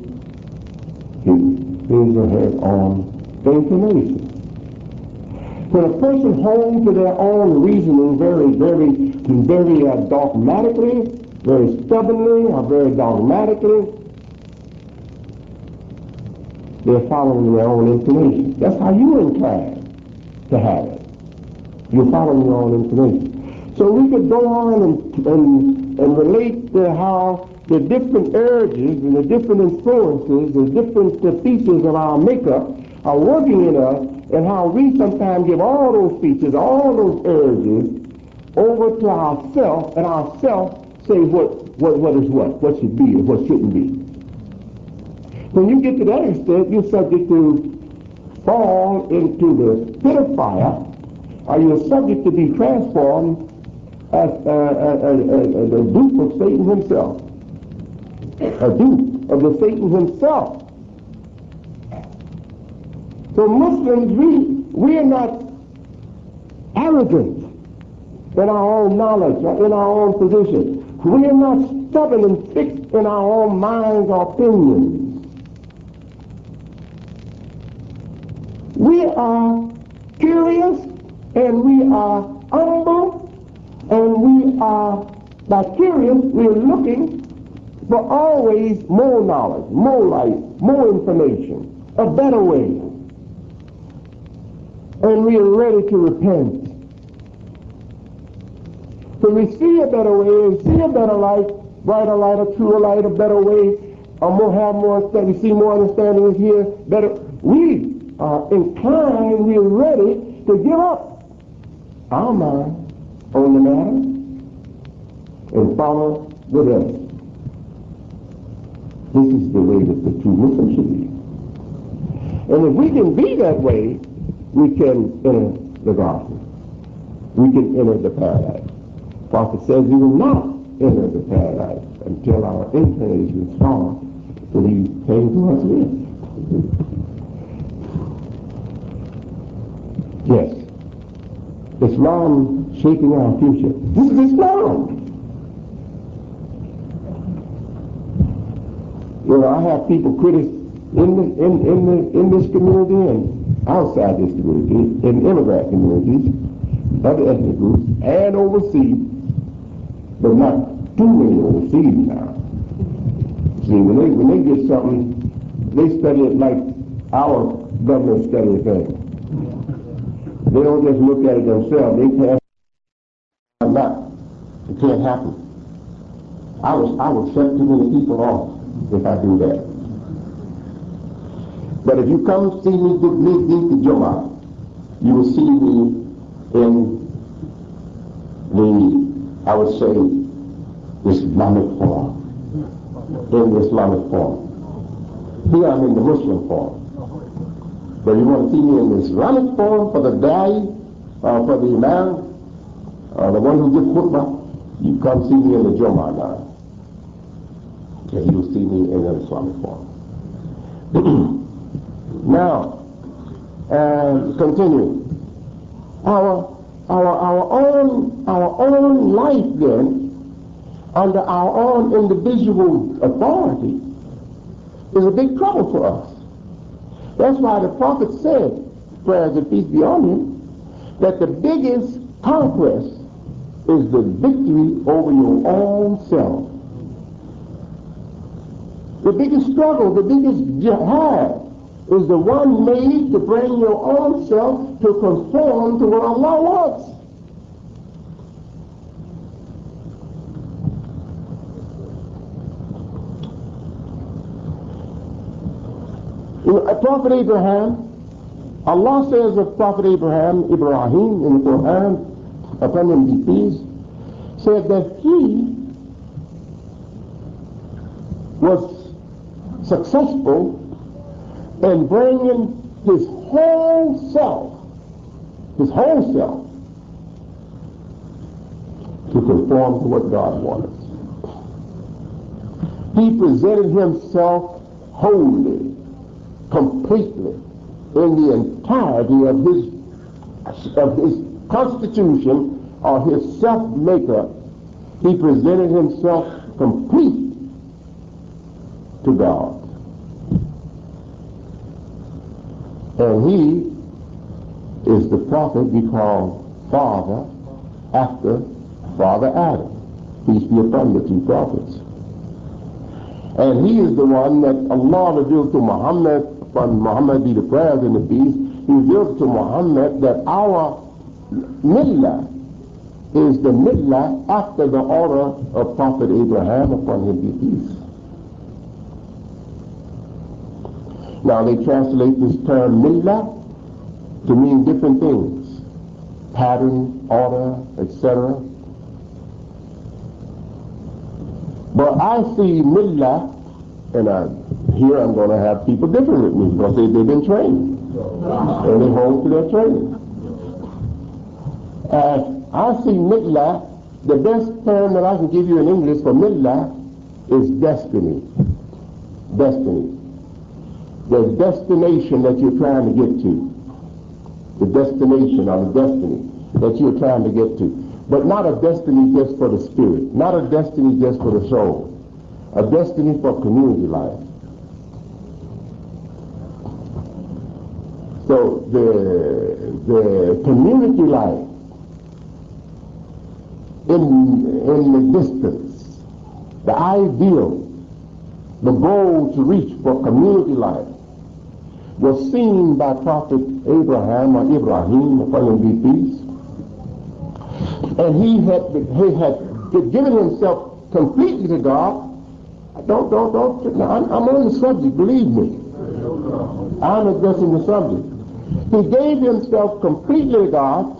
his or her own inclination. When a person holds to their own reasoning very dogmatically, very stubbornly, or very dogmatically, they're following their own inclination. That's how you incline to have it. You're following your own inclination. So we could go on and relate how the different urges and the different influences, the different features of our makeup are working in us, and how we sometimes give all those features, all those urges, over to ourself, and ourself say what is what should be and what shouldn't be. When you get to that extent, you're subject to fall into the pit of fire, or you're subject to be transformed as a dupe of Satan himself. A dupe of the Satan himself. So Muslims, we are not arrogant in our own knowledge or in our own position. We are not stubborn and fixed in our own minds or opinions. We are curious, and we are humble, and we are, by curious, we are looking for always more knowledge, more light, more information, a better way. And we are ready to repent. So we see a better way, we see a better light, brighter light, a truer light, a better way, have more understanding, we see more understanding is here, better. We are inclined, we are ready to give up our mind on the matter and follow the rest. This is the way that the true Muslim should be. And if we can be that way, we can enter the garden. We can enter the paradise. The prophet says we will not enter the paradise until our inclinations are that he came to us with. Yes. Islam shaping our future. This is Islam. I have people in this community and outside this community, in immigrant communities, other ethnic groups, and overseas, but not too many overseas now. See, when they get something, they study it like our government study things. They don't just look at it themselves. They pass it not. It can't happen. I would shut too many people off if I do that. But if you come see me to Jummah, you will see me in the, I would say, Islamic form. In the Islamic form. Here I'm in the Muslim form. But you want to see me in the Islamic form for the da'i, for the imam, the one who gives khutbah, you come see me in the Jummah now. Okay, you'll see me in the Islamic form. Now, continue. Our own life then, under our own individual authority, is a big trouble for us. That's why the prophet said, prayers and peace be on him, that the biggest conquest is the victory over your own self. The biggest struggle, the biggest jihad is the one made to bring your own self to conform to what Allah wants. Prophet Abraham, Allah says of Prophet Ibrahim in the Quran, upon him be peace, said that he was successful in bringing his whole self to conform to what God wanted. He presented himself wholly, completely, in the entirety of his constitution or his self-makeup. He presented himself complete to God. And he is the prophet we call Father after Father Adam. Peace be upon the two prophets. And he is the one that Allah revealed to Muhammad, upon Muhammad be the prayers and the peace, he revealed to Muhammad that our millah is the millah after the order of Prophet Abraham, upon him be peace. Now they translate this term millah to mean different things. Pattern, order, etc. But I see millah, and here I'm going to have people different with me because they've been trained. And they hold to their training. I see millah, the best term that I can give you in English for millah is destiny. Destiny. The destination that you're trying to get to. The destination or the destiny that you're trying to get to. But not a destiny just for the spirit. Not a destiny just for the soul. A destiny for community life. So the community life in the distance, the ideal, the goal to reach for community life was seen by Prophet Abraham or Ibrahim, upon him be peace. And he had given himself completely to God. Don't. I'm on the subject, believe me. I'm addressing the subject. He gave himself completely to God,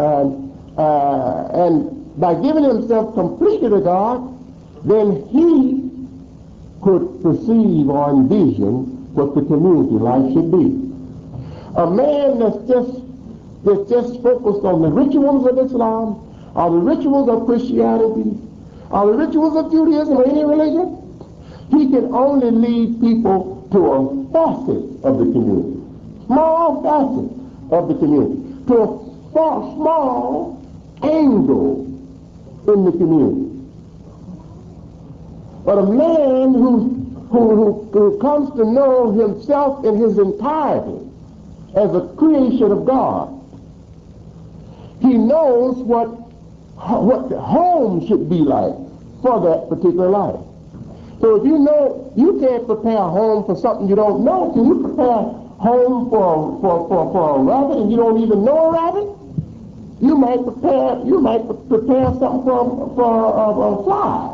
and by giving himself completely to God, then he could perceive or envision what the community life should be. A man that's just focused on the rituals of Islam, or the rituals of Christianity, or the rituals of Judaism or any religion, he can only lead people to a facet of the community, small facet of the community, to a small angle in the community. But a man who comes to know himself in his entirety as a creation of God, he knows what home should be like for that particular life. So if you know you can't prepare a home for something you don't know, can you prepare a home for a rabbit and you don't even know a rabbit? You might prepare something for a fly.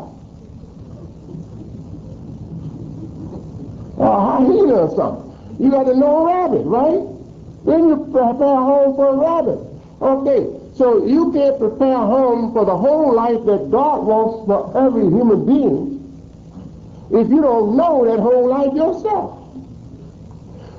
Or a hyena or something. You got to know a rabbit, right? Then you prepare a home for a rabbit. Okay, so you can't prepare a home for the whole life that God wants for every human being if you don't know that whole life yourself.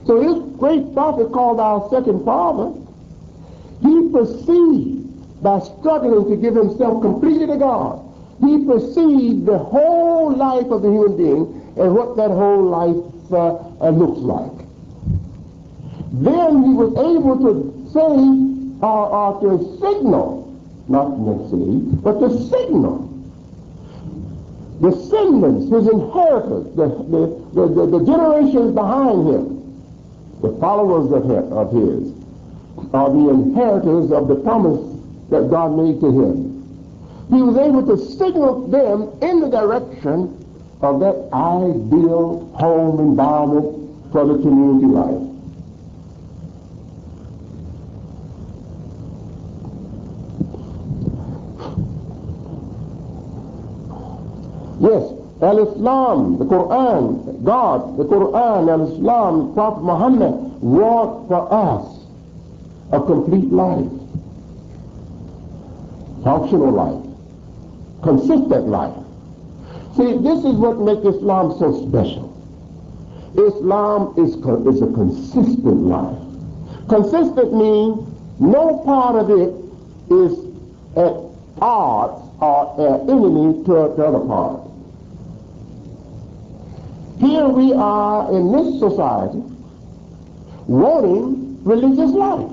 So this great prophet called our second father, he perceived by struggling to give himself completely to God, he perceived the whole life of the human being and what that whole life looks like. Then he was able to say, or to signal, not necessarily, but to signal the descendants, his inheritors, the generations behind him, the followers of his, are the inheritors of the promise that God made to him. He was able to signal them in the direction of that ideal home environment for the community life. Yes, Al-Islam, the Quran, God, the Quran, Al-Islam, Prophet Muhammad wrought for us a complete life, functional life, consistent life. See, this is what makes Islam so special. Islam is a consistent life. Consistent means no part of it is at odds or an enemy to the other part. Here we are in this society wanting religious life.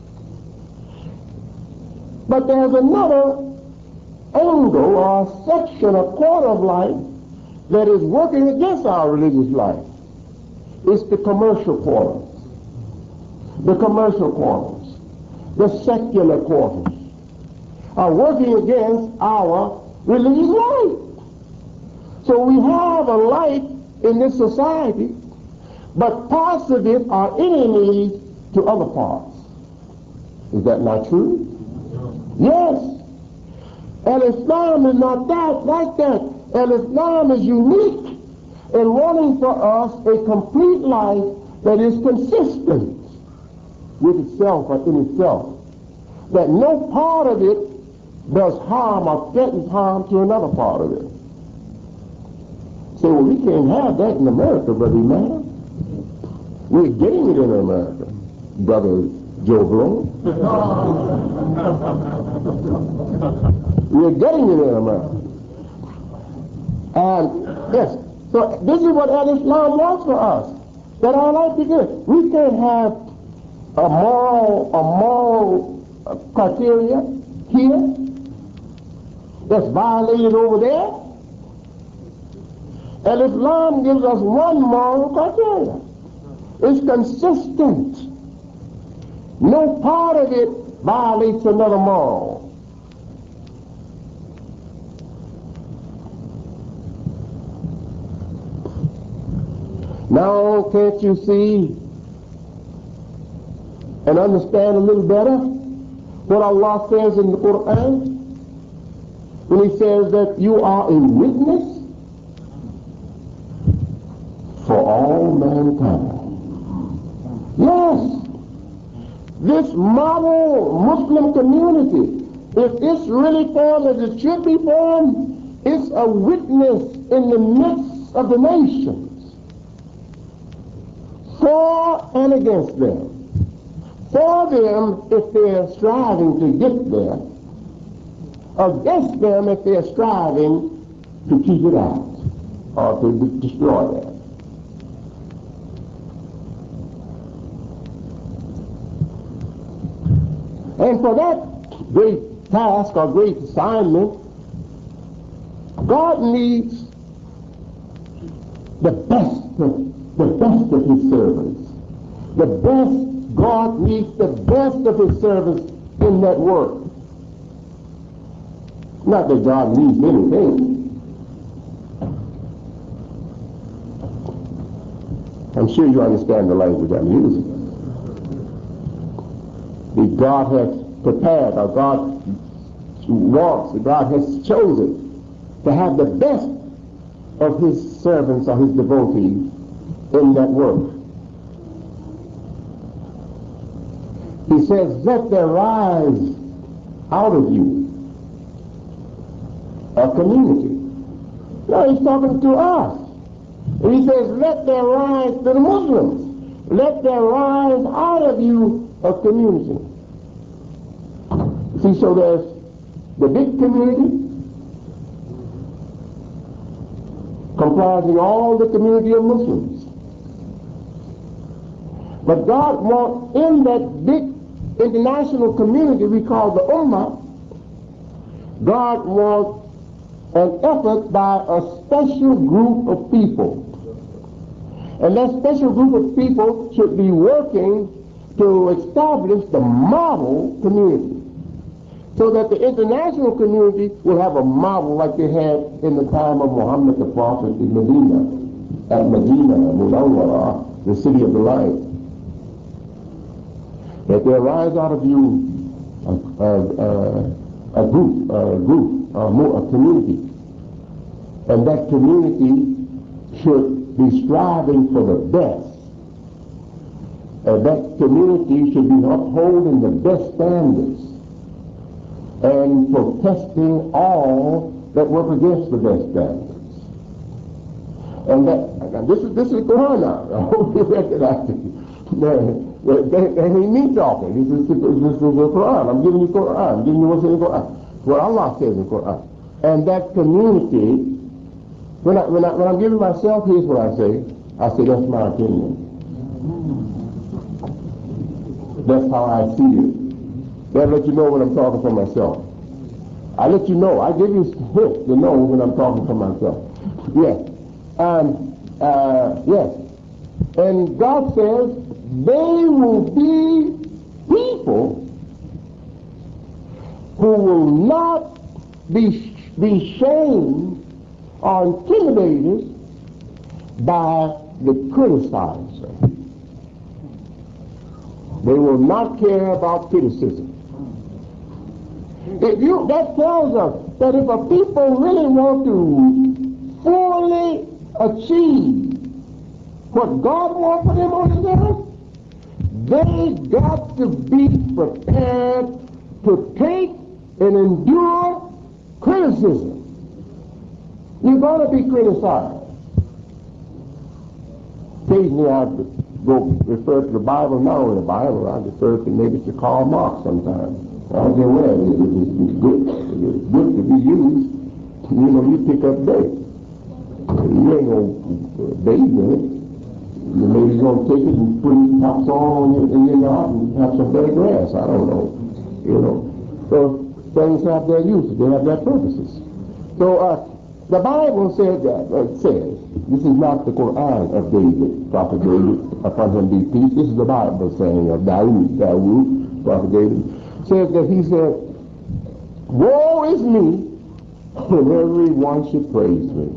But there's another angle or section, a quarter of life that is working against our religious life. It's the commercial quarters. The commercial quarters, the secular quarters are working against our religious life. So we have a life in this society, but parts of it are enemies to other parts. Is that not true? Yes. And Islam is not that like that. And Islam is unique in wanting for us a complete life that is consistent with itself or in itself. That no part of it does harm or threatens harm to another part of it. So we can't have that in America, Brother Emmanuel. We're getting it in America, Brother Joe Blow. We're getting it in America. And yes, so this is what Al-Islam wants for us, that our life be good. We can't have a moral criteria here that's violated over there. And Islam gives us one moral criteria. It's consistent. No part of it violates another moral. Now, can't you see and understand a little better what Allah says in the Quran? When he says that you are a witness for all mankind. Yes, this model Muslim community, if it's really formed as it should be formed, it's a witness in the midst of the nations, for and against them. For them if they're striving to get there, against them if they're striving to keep it out or to destroy that. And for that great task or great assignment, God needs the best of his servants. The best, God needs the best of his servants in that work. Not that God needs anything. I'm sure you understand the language I'm using. That God has prepared, or God wants, or God has chosen to have the best of his servants or his devotees in that work. He says, let there rise out of you a community. No, he's talking to us. And he says, let there rise to the Muslims. let there rise out of you a community. See, so there's the big community comprising all the community of Muslims. But God wants in that big international community we call the Ummah, God wants an effort by a special group of people. And that special group of people should be working to establish the model community, so that the international community will have a model like they had in the time of Muhammad the Prophet in Medina, at Medina, Munawwara, the city of the light. That there arise out of you a community, and that community should be striving for the best. And that community should be upholding the best standards and protesting all that work against the best standards. And that this is the Quran now. I hope you recognize it. And he me talking. This is the Quran. I'm giving you Quran. I'm giving you what's in the Quran. What Allah says in the Quran. And that community, when I'm giving myself, here's what I say. I say that's my opinion. That's how I see it. That let you know when I'm talking for myself. I let you know. I give you hints to know when I'm talking for myself. Yes. Yes. And God says they will be people who will not be shamed or intimidated by the criticizer. They will not care about criticism. That tells us that if a people really want to fully achieve what God wants for them on this earth, they got to be prepared to take and endure criticism. You're going to be criticized. Occasionally I go refer to the Bible, not only the Bible, I refer to maybe to Karl Marx sometimes. I don't care where it is. It's good to be used. You know, you pick up dirt. You ain't going to bathe in it. You maybe going to take it and put topsoil in your yard and have some better grass. I don't know. You know. So things have their uses. They have their purposes. So the Bible says that. This is not the Quran of David, Prophet David, upon him be peace. This is the Bible saying of Dawood, Prophet David, says that he said, woe is me, and everyone should praise me.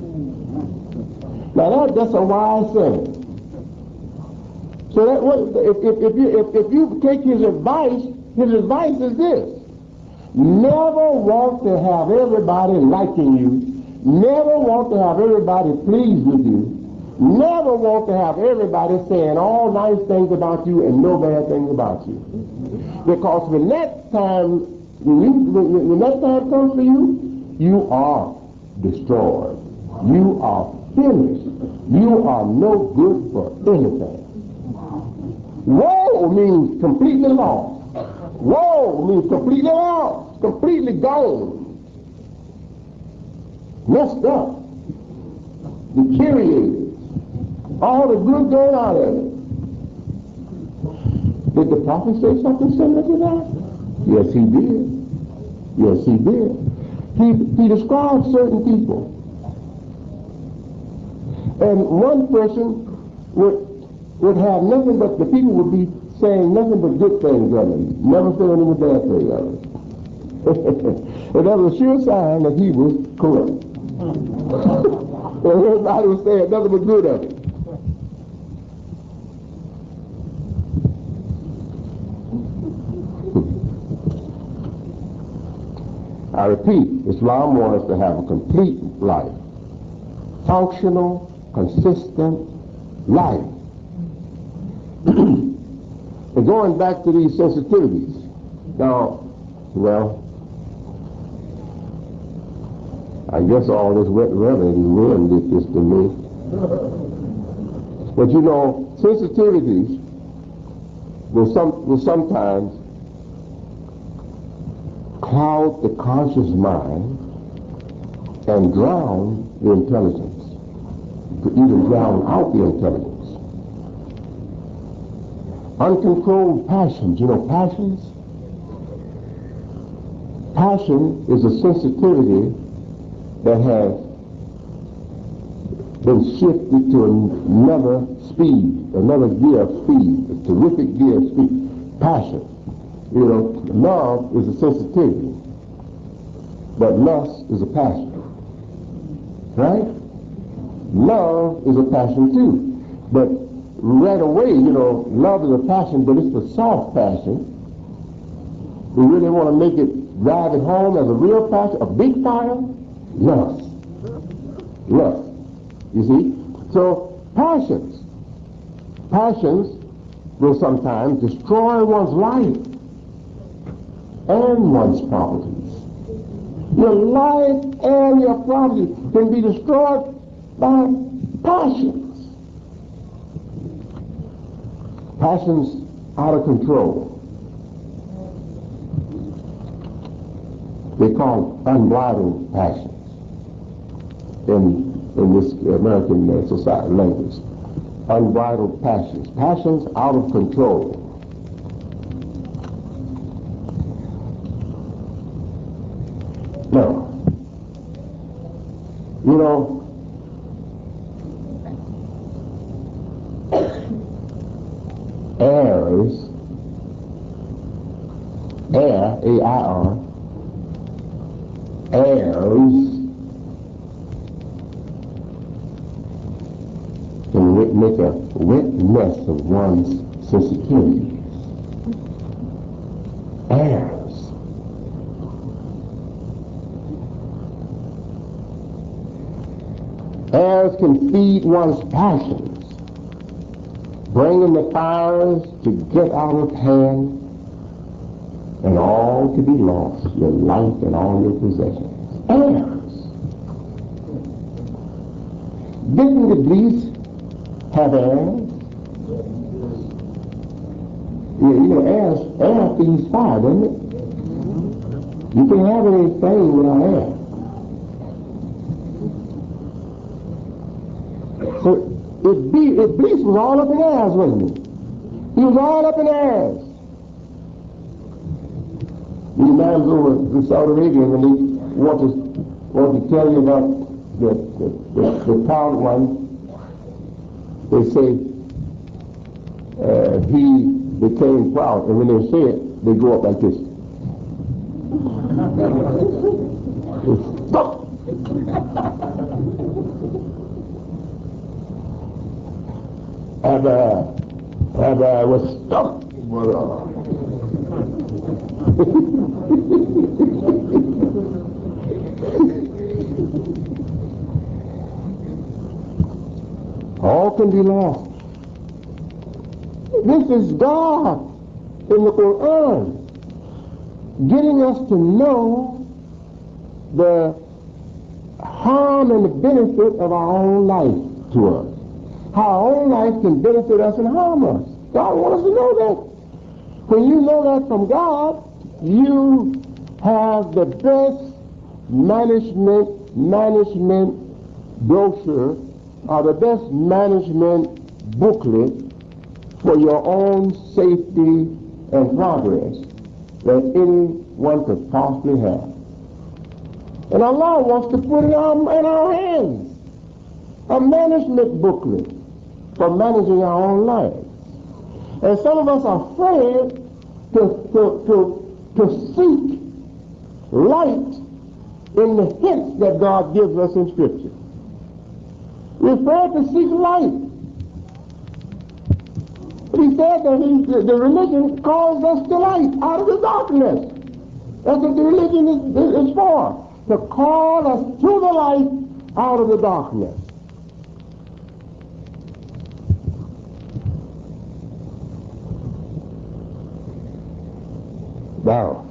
Now that's a wise saying. So that if you take his advice is this: never want to have everybody liking you. Never want to have everybody pleased with you. Never want to have everybody saying all nice things about you and no bad things about you. Because when that time comes for you, you are destroyed. You are finished. You are no good for anything. Woe means completely lost. Woe means completely lost, completely gone. Messed up, deteriorated, all the good going out of it. Did the prophet say something similar to that? Yes, he did. Yes, he did. He described certain people. And one person would have nothing but, the people would be saying nothing but good things of him, never saying any bad things of him. And that was a sure sign that he was corrupt. And everybody was saying nothing but good of it. I repeat, Islam wants us to have a complete life. Functional, consistent life. And going back to these sensitivities. Now, well, I guess all this wet weather ruined this to me. But you know, Sensitivities will sometimes cloud the conscious mind and drown the intelligence, to even drown out the intelligence. Uncontrolled passions, passions? Passion is a sensitivity that has been shifted to another speed, another gear of speed, a terrific gear of speed. Passion. Love is a sensitivity, but lust is a passion. Right? Love is a passion too. But right away, love is a passion, but it's the soft passion. We really want to make it drive it home as a real passion, a big fire. Lust. You see? So passions will sometimes destroy one's life and one's properties. Your life and your property can be destroyed by passions. Passions out of control. They call unbridled passions in this American society language. Unbridled passions. Passions out of control. Now, A-I-R, heirs can make a wet mess of one's sensitivities. Heirs. Heirs can feed one's passions, bringing the fires to get out of hand, and all to be lost, your life and all your possessions. Heirs. Didn't Iblis have heirs? Air feeds fire, doesn't it? You can have anything without air. So Iblis was all up in airs, wasn't he? He was all up in airs. These times over in Saudi Arabia, when they want to tell you about the proud one, they say he became proud, and when they say it, they go up like this. Stop! I was stuck. All can be lost. This is God in the Quran getting us to know the harm and the benefit of our own life to us. How our own life can benefit us and harm us. God wants us to know that. When you know that from God, you have the best management brochure or the best management booklet for your own safety and progress that anyone could possibly have. And Allah wants to put it in our hands, a management booklet for managing our own lives. And some of us are afraid to seek light in the hints that God gives us in Scripture. We're afraid to seek light. But he said that the religion calls us to light out of the darkness. That's what the religion is for, to call us to the light out of the darkness. Now,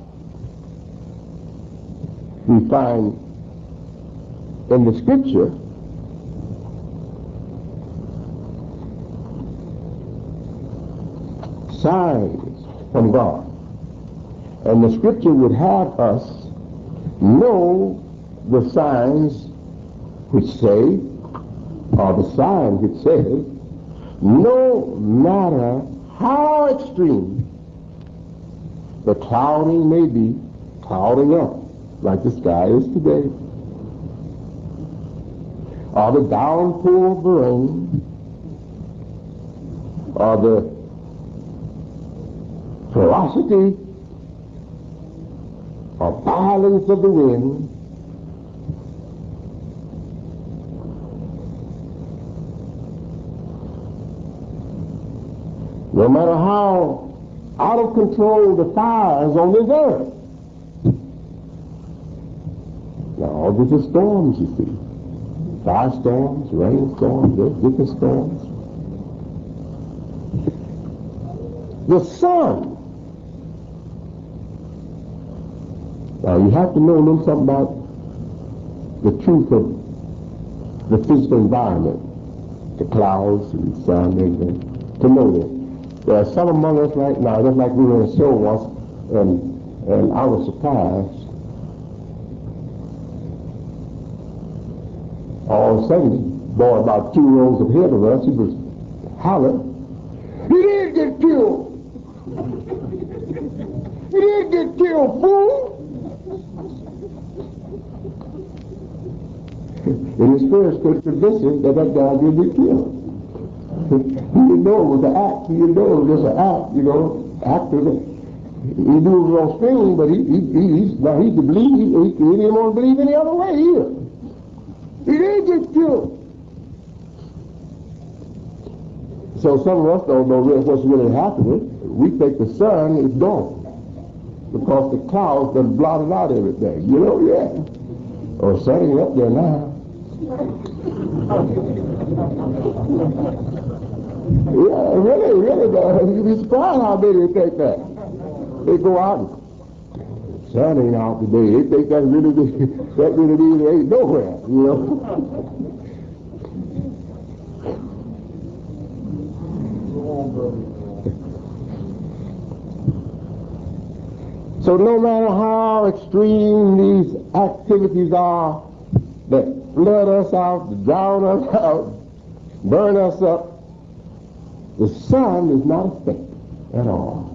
we find in the Scripture signs from God. And the scripture would have us know the signs which say, or the sign which says, no matter how extreme the clouding may be, clouding up like the sky is today, or the downpour of the rain, or the ferocity or violence of the wind, no matter how out of control the fires on this earth. Now, this is storms, you see. Firestorms, rainstorms, there's different storms. The sun. Now, you have to know a little something about the truth of the physical environment, the clouds and the sun and everything, to know this. There are some among us right now, just like we were in a show once, and I was surprised. All of a sudden, boy about 2 rows ahead of us, he was hollering, "He didn't get killed! He didn't get killed, fool!" In his first could convince him that guy didn't get killed. He didn't know it was an act. He didn't know it was just an act, actor. He knew it was on screen, but he could believe, he didn't want to believe any other way either. He didn't get killed. So some of us don't know what's really happening. We think the sun is gone because the clouds done blotted out everything. Yeah. Or sun ain't up there now. Yeah, really, you'd be surprised how many think that. They go out and sun ain't out today. They think that really means it ain't nowhere, So no matter how extreme these activities are that flood us out, drown us out, burn us up, the sun is not affected at all.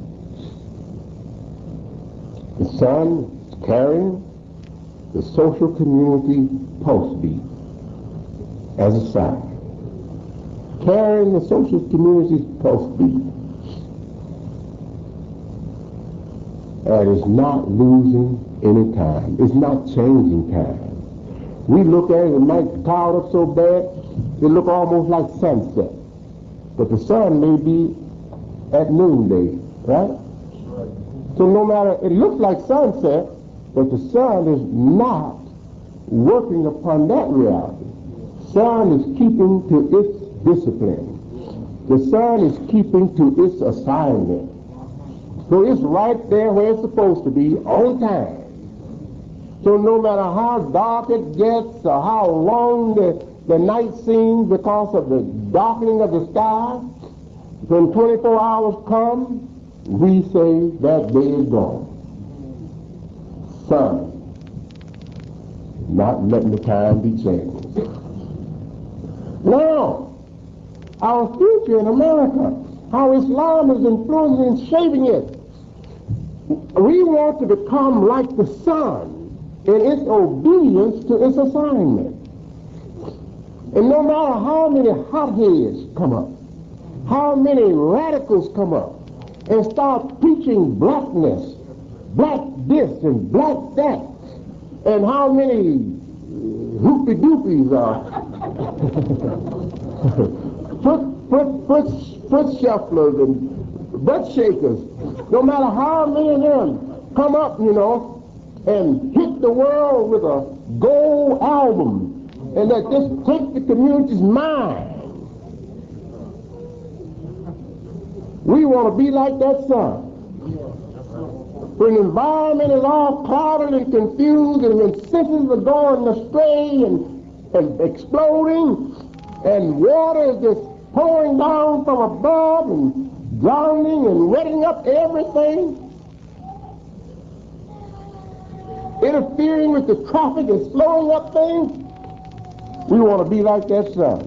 The sun is carrying the social community pulse beat as a sign. Carrying the social community's pulse beat. And it's not losing any time. It's not changing time. We look at it, it might cloud up so bad, it look almost like sunset. But the sun may be at noonday, right? So no matter, it looks like sunset, but the sun is not working upon that reality. Sun is keeping to its discipline. The sun is keeping to its assignment. So it's right there where it's supposed to be on time. So no matter how dark it gets or how long the night seems because of the darkening of the sky, when 24 hours come, we say that day is gone. Sun, not letting the time be changed. Now, our future in America, how Islam is influencing and shaping it. We want to become like the sun in its obedience to its assignment. And no matter how many hotheads come up, how many radicals come up and start preaching blackness, black this and black that, and how many hoopy-doopies are foot shufflers and butt shakers, no matter how many of them come up, and hit the world with a gold album and that just take the community's mind. We want to be like that sun. When the environment is all clouded and confused and when senses are going astray and exploding and water is just pouring down from above and drowning and wetting up everything, interfering with the traffic and slowing up things. We want to be like that sun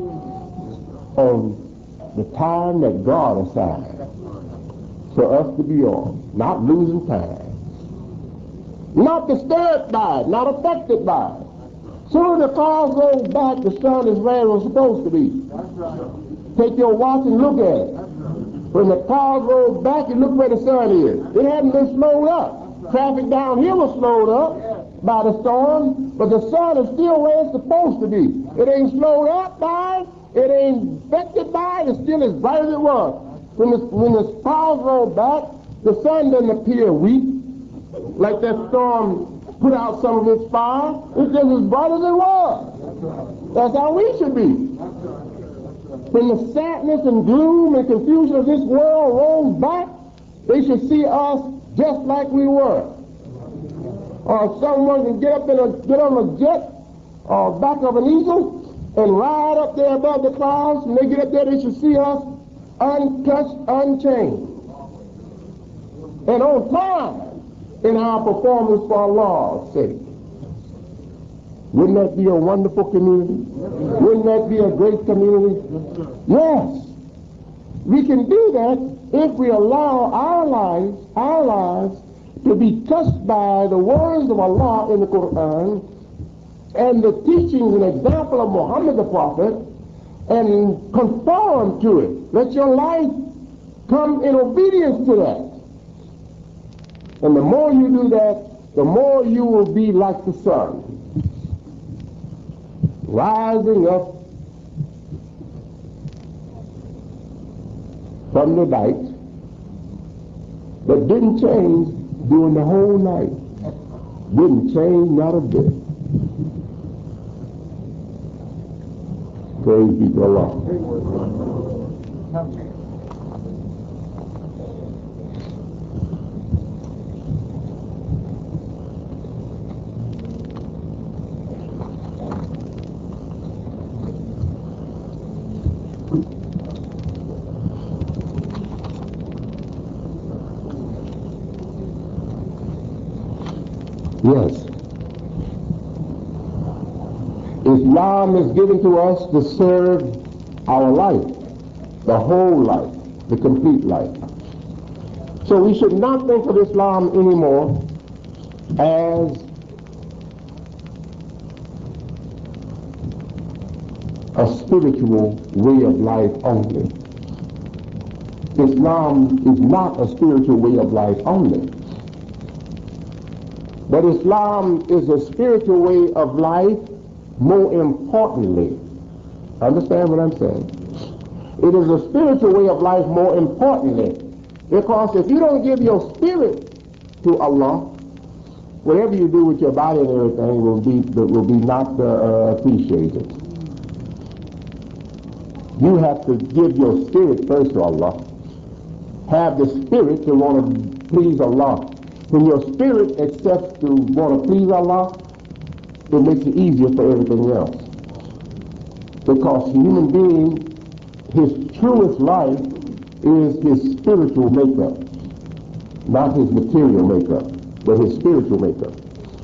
on the time that God assigned for us to be on, not losing time, not disturbed by it, not affected by it. Soon as the clouds roll back, the sun is where it's supposed to be. Take your watch and look at it. When the clouds roll back, you look where the sun is. It hadn't been slowed up. Traffic down here was slowed up by the storm, but the sun is still where it's supposed to be. It ain't slowed up by it. It ain't affected by it. It's still as bright as it was. When the clouds roll back, the sun doesn't appear weak, like that storm put out some of its fire. It's just as bright as it was. That's how we should be. When the sadness and gloom and confusion of this world rolls back, they should see us just like we were. Or someone can get on a jet or back of an eagle and ride up there above the clouds. When they get up there, they should see us untouched, unchanged, and on time in our performance for Allah's sake. Wouldn't that be a wonderful community? Wouldn't that be a great community? Yes. We can do that if we allow our lives to be touched by the words of Allah in the Quran and the teachings and example of Muhammad the Prophet, and conform to it. Let your life come in obedience to that. And the more you do that, the more you will be like the sun, rising up from the night, but didn't change during the whole night. Didn't change not a bit. Praise be to Allah. Yes. Islam is given to us to serve our life, the whole life, the complete life. So we should not think of Islam anymore as a spiritual way of life only. Islam is not a spiritual way of life only. But Islam is a spiritual way of life, more importantly. Understand what I'm saying? It is a spiritual way of life, more importantly, because if you don't give your spirit to Allah, whatever you do with your body and everything will be not appreciated. You have to give your spirit first to Allah. Have the spirit to want to please Allah. When your spirit accepts to want to please Allah, it makes it easier for everything else. Because the human being, his truest life is his spiritual makeup. Not his material makeup, but his spiritual makeup.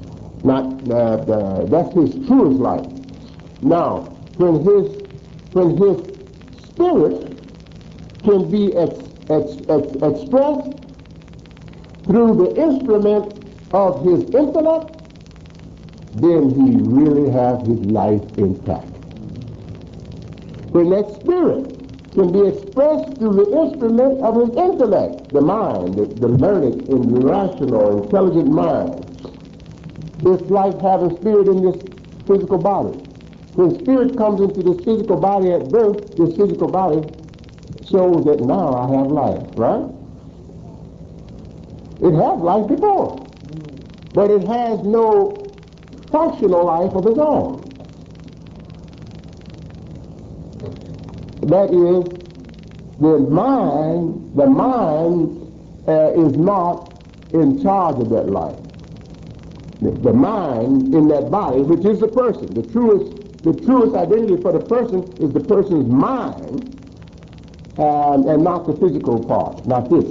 That's his truest life. Now, when his spirit can be expressed through the instrument of his intellect, then he really has his life intact. When that spirit can be expressed through the instrument of his intellect, the mind, the learned and the rational, intelligent mind, it's like having spirit in this physical body. When spirit comes into this physical body at birth, this physical body shows that now I have life, right? It had life before, but it has no functional life of its own. That is, the mind is not in charge of that life. The mind in that body, which is the person, the truest identity for the person is the person's mind, and not the physical part, not this.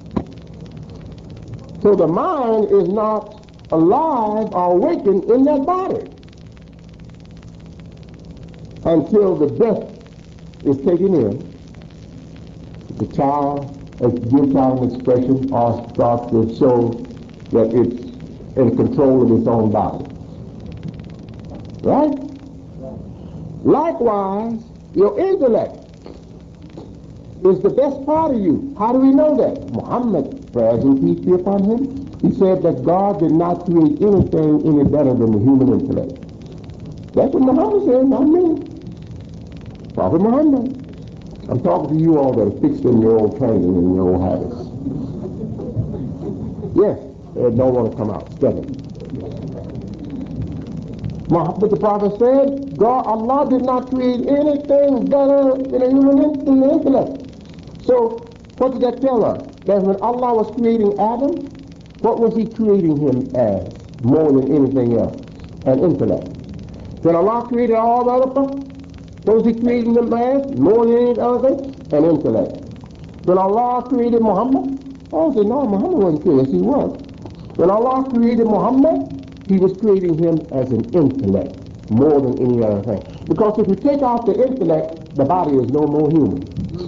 So the mind is not alive or awakened in that body until the breath is taken in. The child gives out an expression or starts to show that it's in control of its own body. Right? Likewise, your intellect is the best part of you. How do we know that? Muhammad, praise and peace be upon him, he said that God did not create anything any better than the human intellect. That's what Muhammad said, not me. Prophet Muhammad. I'm talking to you all that are fixed in your old training and your old habits. Yes, they don't want to come out. Study. But the Prophet said, Allah did not create anything better than a human intellect. So, what did that tell us? That when Allah was creating Adam, what was he creating him as more than anything else? An intellect. When Allah created all the other stuff, what was he creating them as more than any other thing? An intellect. When Allah created Muhammad, oh, say, no, Muhammad wasn't created. Yes, he was. When Allah created Muhammad, he was creating him as an intellect more than any other thing. Because if you take out the intellect, the body is no more human.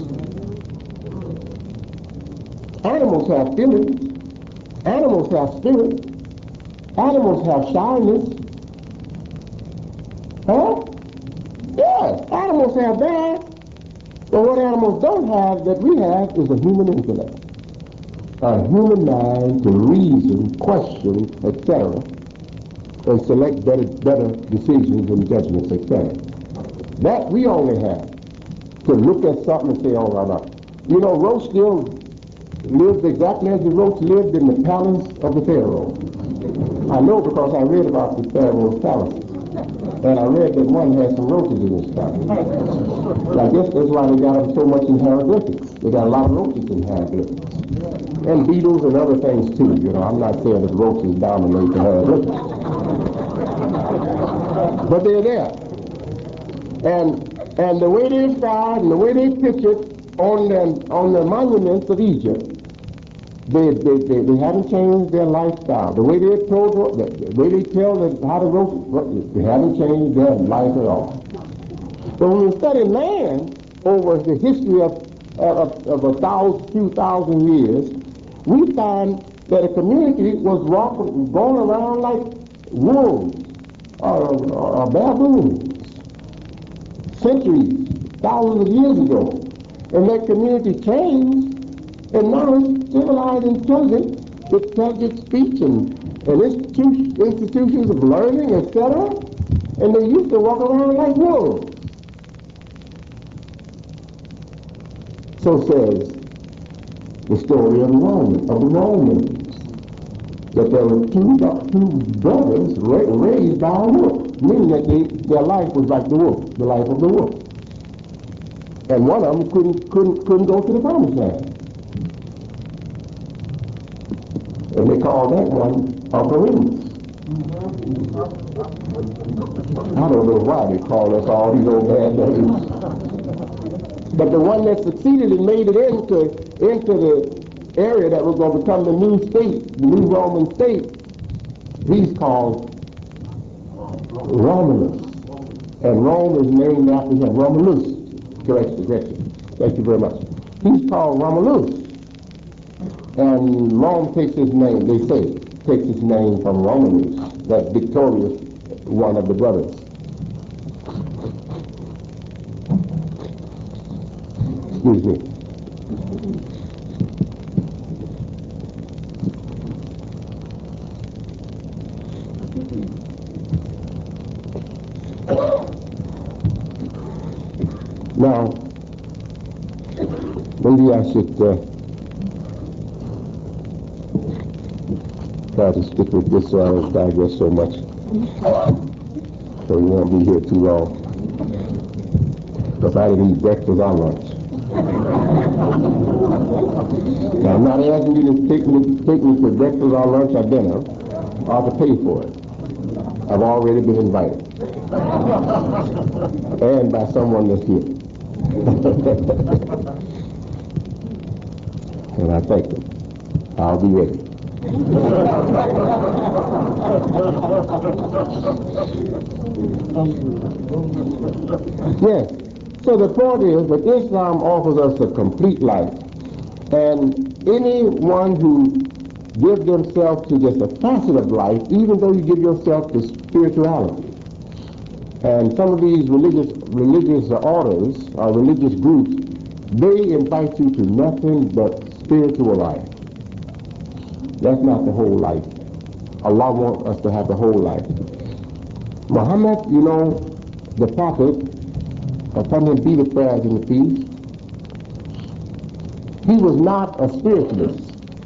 Animals have feelings. Animals have spirit. Animals have shyness. Huh? Yes, animals have that. But what animals don't have that we have is a human intellect. A human mind to reason, question, etc., and select better decisions and judgments, etc. That we only have to look at something and say, oh, no. You know, Roach still lived exactly as the Roach lived in the palace of the Pharaoh. I know because I read about the Pharaoh's palace. And I read that one had some roaches in his palace. I guess that's why they got them so much in hieroglyphics. They got a lot of roaches in hieroglyphics. And beetles and other things too. You know, I'm not saying that roaches dominate the hieroglyphics. But they're there. And the way they describe and the way they picture on the monuments of Egypt, they haven't changed their lifestyle. The way they told, the way they tell them how to roast, they haven't changed their life at all. But when we study man over the history of few thousand years, we find that a community was going around like wolves or baboons centuries, thousands of years ago. And that community changed, and now it's civilized, intelligent, with intelligent speech and institutions of learning, etc. And they used to walk around like wolves. So says the story of the Romans, that there were two brothers raised by a wolf, meaning that their life was like the wolf, the life of the wolf. And one of them couldn't go to the promised land. And they called that one Uncle. I don't know why they call us all these old bad names. But the one that succeeded and made it into the area that was going to become the new state, the new Roman state, he's called Romulus. And Rome is named after him, Romulus. Correction. Thank you very much. He's called Romulus. And Rome takes his name, they say, takes his name from Romulus, that victorious one of the brothers. Excuse me. Now, maybe I should try to stick with this so I don't digress so much. So we won't be here too long. Because I didn't eat breakfast or lunch. Now, I'm not asking you to take me for breakfast or lunch or dinner, or to pay for it. I've already been invited. And by someone that's here. And I thank him. I'll be ready. Yes. So the point is that Islam offers us a complete life. And anyone who gives themselves to just a facet of life, even though you give yourself to spirituality. And some of these religious orders or religious groups, they invite you to nothing but spiritual life. That's not the whole life. Allah wants us to have the whole life. Muhammad, you know, the prophet, upon him be the prayers and the peace, he was not a spiritualist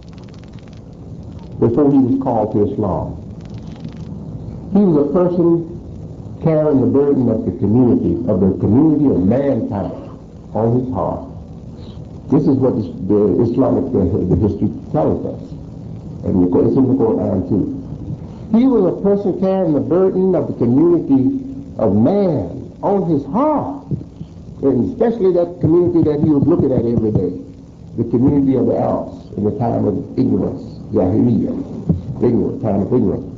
before he was called to Islam. He was a person carrying the burden of the community of mankind on his heart. This is what the Islamic history tells us. And it's in the Quran too. He was a person carrying the burden of the community of man on his heart. And especially that community that he was looking at every day. The community of the Arabs in the time of ignorance, Jahiliyyah, time of ignorance.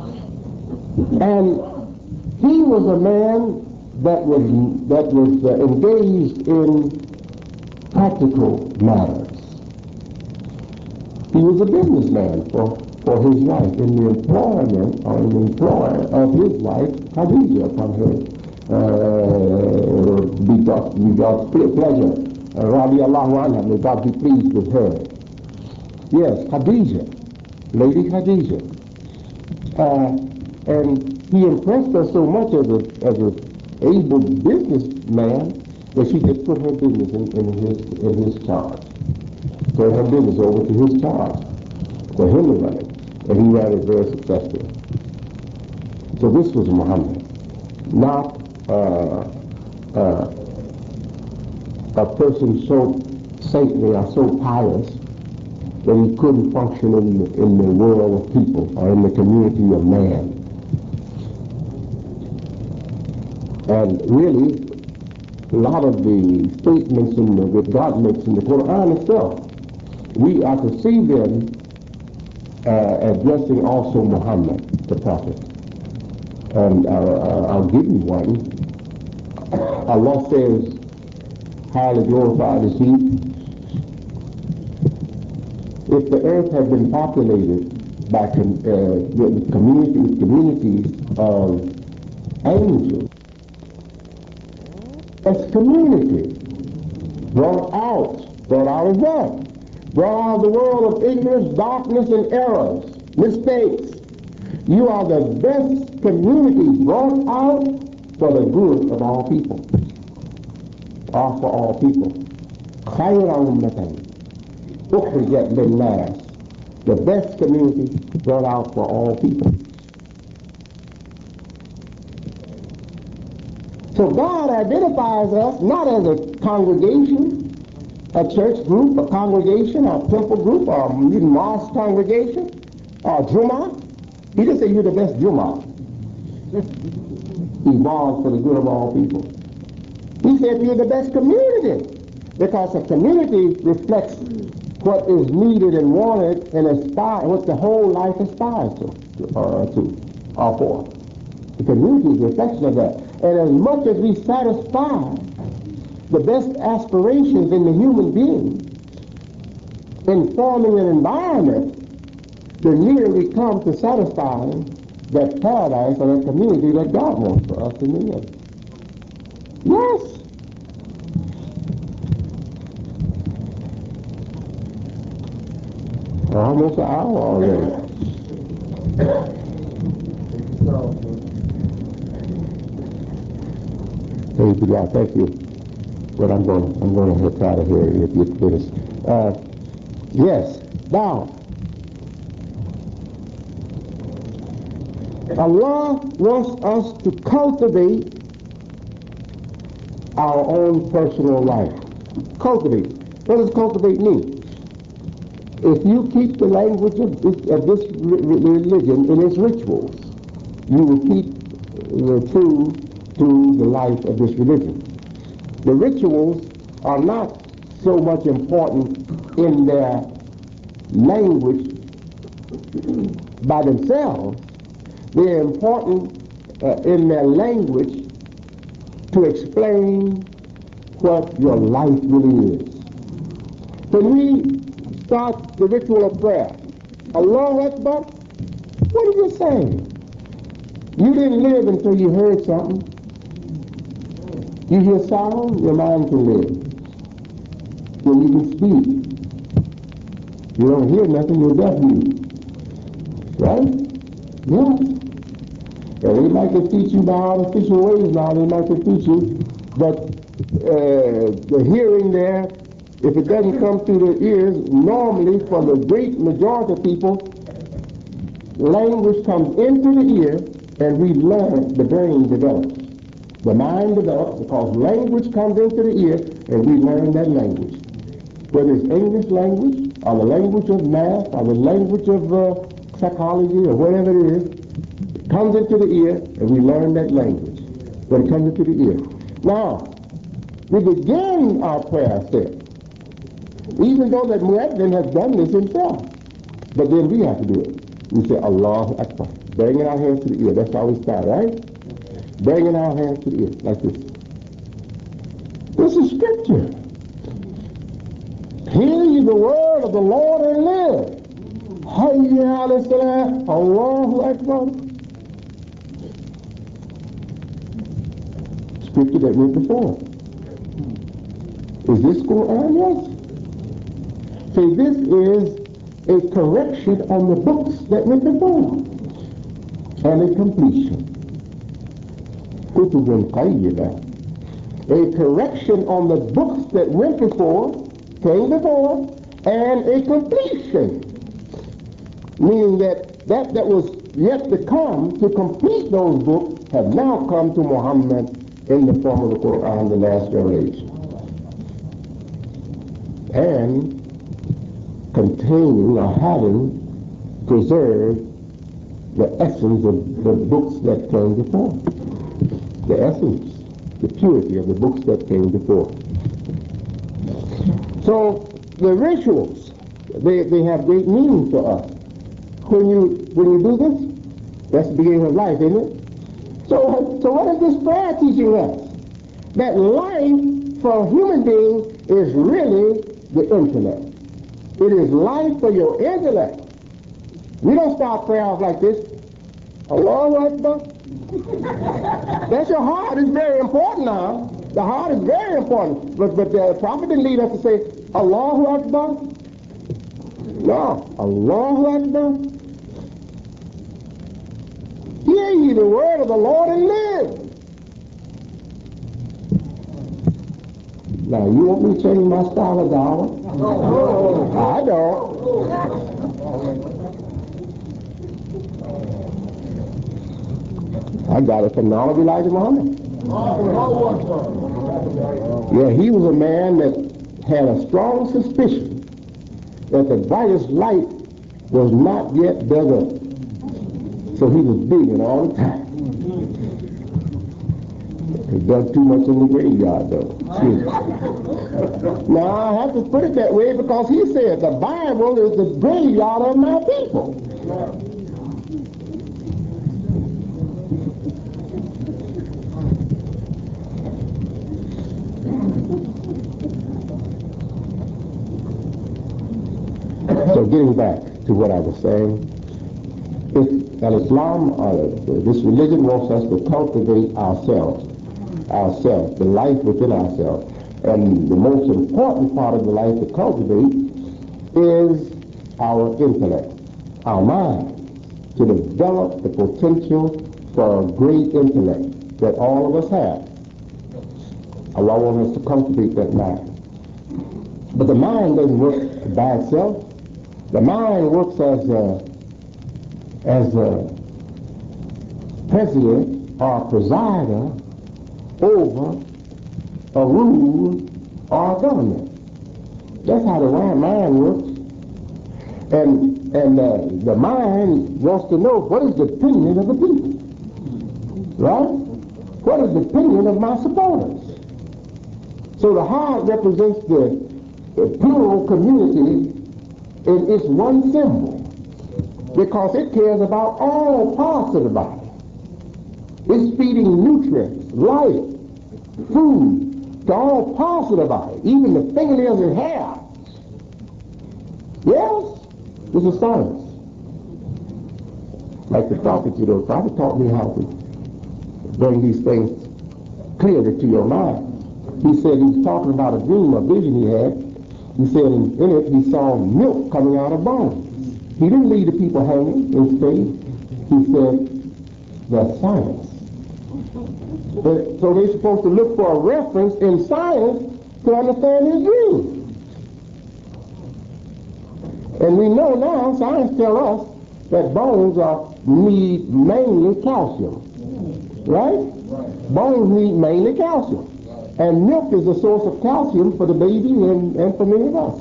And he was a man that was engaged in practical matters. He was a businessman for his life in the employment or in the employer of his wife, Khadijah, upon her be God's pleasure. Radiallahu anha, may God be pleased with her. Yes, Khadijah, Lady Khadijah. And he impressed her so much as an able businessman that she just put her business in his charge. Turned her business over to his charge for him to run it. And he ran it very successfully. So this was Muhammad, not a person so saintly or so pious that he couldn't function in the world of people or in the community of man. And really, a lot of the statements that God makes in the Quran itself, we are to see them addressing also Muhammad, the prophet. And I'll give you one. Allah says, highly glorified is he. If the earth had been populated by communities of angels, as community brought out of what? Brought out of the world of ignorance, darkness, and errors, mistakes. You are the best community brought out for the good of all people. Or for all people. خَيْرَ أُمَّةً أُخْرِجَتْ لِلنَّاسِ. The best community brought out for all people. So God identifies us not as a congregation, a church group, a congregation, or a temple group, or a mosque congregation, or Jummah. He didn't say you're the best Jummah. Evolved for the good of all people. He said you're the best community, because a community reflects what is needed and wanted and what the whole life aspires to or for. The community is a reflection of that. And as much as we satisfy the best aspirations in the human being in forming an environment, the nearer we come to satisfying that paradise or that community that God wants for us to live. Yes. Almost an hour already. Praise God, thank you. But I'm going to hit out of here if you finish. Yes. Now, Allah wants us to cultivate our own personal life. Cultivate. What does cultivate mean? If you keep the language of this religion in its rituals, you will keep true to the life of this religion. The rituals are not so much important in their language by themselves. They're important in their language to explain what your life really is. When we start the ritual of prayer, Allahu Akbar, what are you saying? You didn't live until you heard something. You hear sound, your mind can live. Then you can speak. You don't hear nothing, you're deaf mute. Right? Yeah. And they might can teach you by artificial ways now, they might can teach you, but the hearing there, if it doesn't come through the ears, normally for the great majority of people, language comes into the ear and we learn, the brain develops. The mind develops because language comes into the ear and we learn that language. Whether it's English language or the language of math or the language of psychology or whatever it is, it comes into the ear and we learn that language when it comes into the ear. Now, we begin our prayer step, even though that Muezzin has done this himself. But then we have to do it. We say, Allahu Akbar, bringing our hands to the ear. That's how we start, right? Bringing our hands to the ear, like this. This is scripture. Hear ye the word of the Lord and live. Hayya ala salah, Allahu Akbar. Scripture that went before. Is this Quran? Yes. See, this is a correction on the books that went before and a completion. Kutubun qayyida. A correction on the books that went before, came before, and a completion. Meaning that was yet to come to complete those books have now come to Muhammad in the form of the Quran, the last revelation. And containing or having preserved the essence of the books that came before. The essence, the purity of the books that came before. So the rituals, they have great meaning for us. When you do this, that's the beginning of life, isn't it? So what is this prayer teaching us? That life for a human being is really the intellect. It is life for your intellect. We don't start prayers like this. Allahu Akbar. That's your heart. It's very important now. The heart is very important. But the prophet didn't lead us to say, Allahu Akbar. No. Allahu Akbar. Hear ye the word of the Lord and live. Now, you want me to change my style of dawah? No. I don't. I got it from knowledge of Elijah Muhammad. Yeah, he was a man that had a strong suspicion that the brightest light was not yet dug up. So he was digging all the time. He dug too much in the graveyard, though. Now, I have to put it that way because he said the Bible is the graveyard of my people. So getting back to what I was saying, Islam, this religion wants us to cultivate ourselves, the life within ourselves. And the most important part of the life to cultivate is our intellect, our mind, to develop the potential for a great intellect that all of us have. Allah wants us to cultivate that mind. But the mind doesn't work by itself. The mind works as a president or presider over a rule or a government. That's how the mind works. And the mind wants to know what is the opinion of the people. Right? What is the opinion of my supporters? So the heart represents plural community in its one symbol, because it cares about all parts of the body. It's feeding nutrients, life, food to all parts of the body, even the fingernails and hair. Yes, this is science. Like the prophet, the prophet taught me how to bring these things clearly to your mind. He said he was talking about a dream, a vision he had. He said in it he saw milk coming out of bones. He didn't leave the people hanging in stage. He said, that's science. So they're supposed to look for a reference in science to understand his dream. And we know now, science tells us, that bones need mainly calcium. Right? Bones need mainly calcium. And milk is a source of calcium for the baby and for many of us.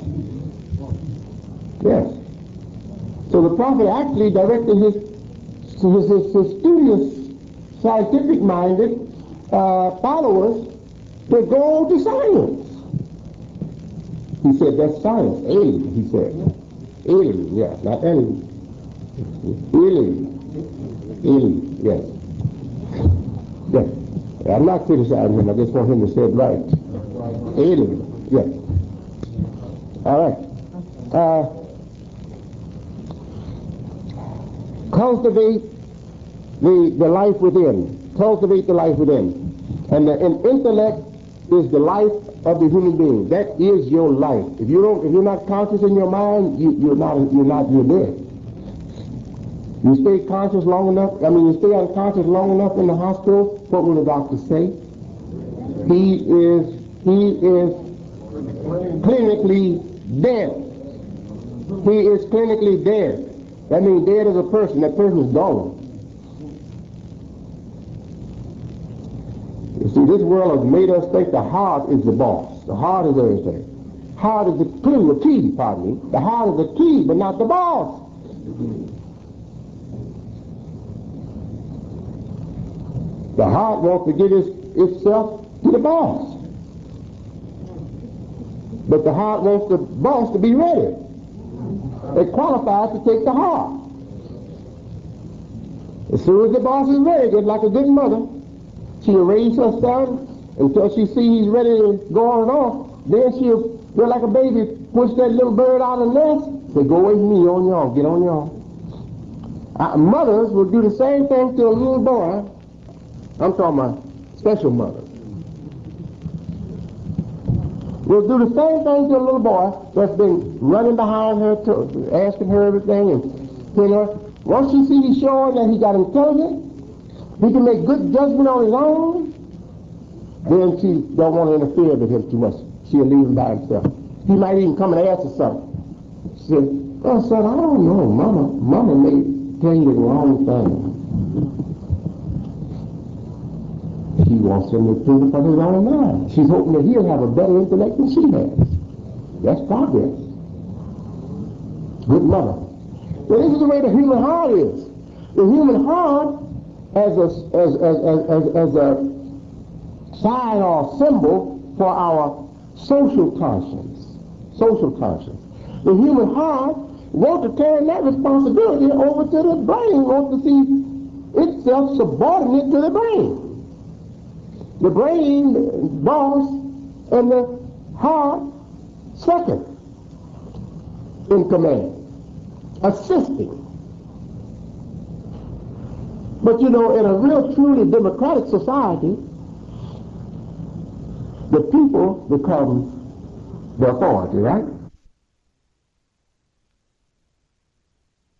Yes. So the prophet actually directed his studious, scientific-minded followers to go to science. He said, that's science. Alien, he said. Alien, yeah, not alien. Alien. Alien, yes. Yes. I'm not criticizing him, I just want him to say it right. Alien, yes. All right. Cultivate the life within. Cultivate the life within. And the intellect is the life of the human being. That is your life. If you're not conscious in your mind, you're dead. You stay conscious long enough, you stay unconscious long enough in the hospital, what will the doctor say? He is clinically dead. He is clinically dead. That means dead as a person. That person is gone. You see, this world has made us think the heart is the boss. The heart is everything. Heart is the clue, the key, pardon me. The heart is the key, but not the boss. The heart wants to give itself to the boss. But the heart wants the boss to be ready. It qualifies to take the heart. As soon as the boss is ready, just like a good mother, she'll raise her son until she sees he's ready to go on and off. Then she'll, just like a baby, push that little bird out of the nest, say, go away from me, on your own, get on your own. Mothers will do the same thing to a little boy. I'm talking about special mothers. Will do the same thing to a little boy that's been running behind her, asking her everything, and once she sees he's showing that he got intelligence, he can make good judgment on his own, then she don't want to interfere with him too much. She'll leave him by himself. He might even come and ask her something. She said, oh, son, I don't know. Mama may tell you the wrong thing. She wants him to think from his own mind. She's hoping that he'll have a better intellect than she has. That's progress. Good mother. Well, this is the way the human heart is. The human heart, as a sign or symbol for our social conscience. Social conscience. The human heart wants to turn that responsibility over to the brain, wants to see itself subordinate to the brain. The brain, boss, and the heart, second in command, assisting. But in a real truly democratic society, the people become the authority, right?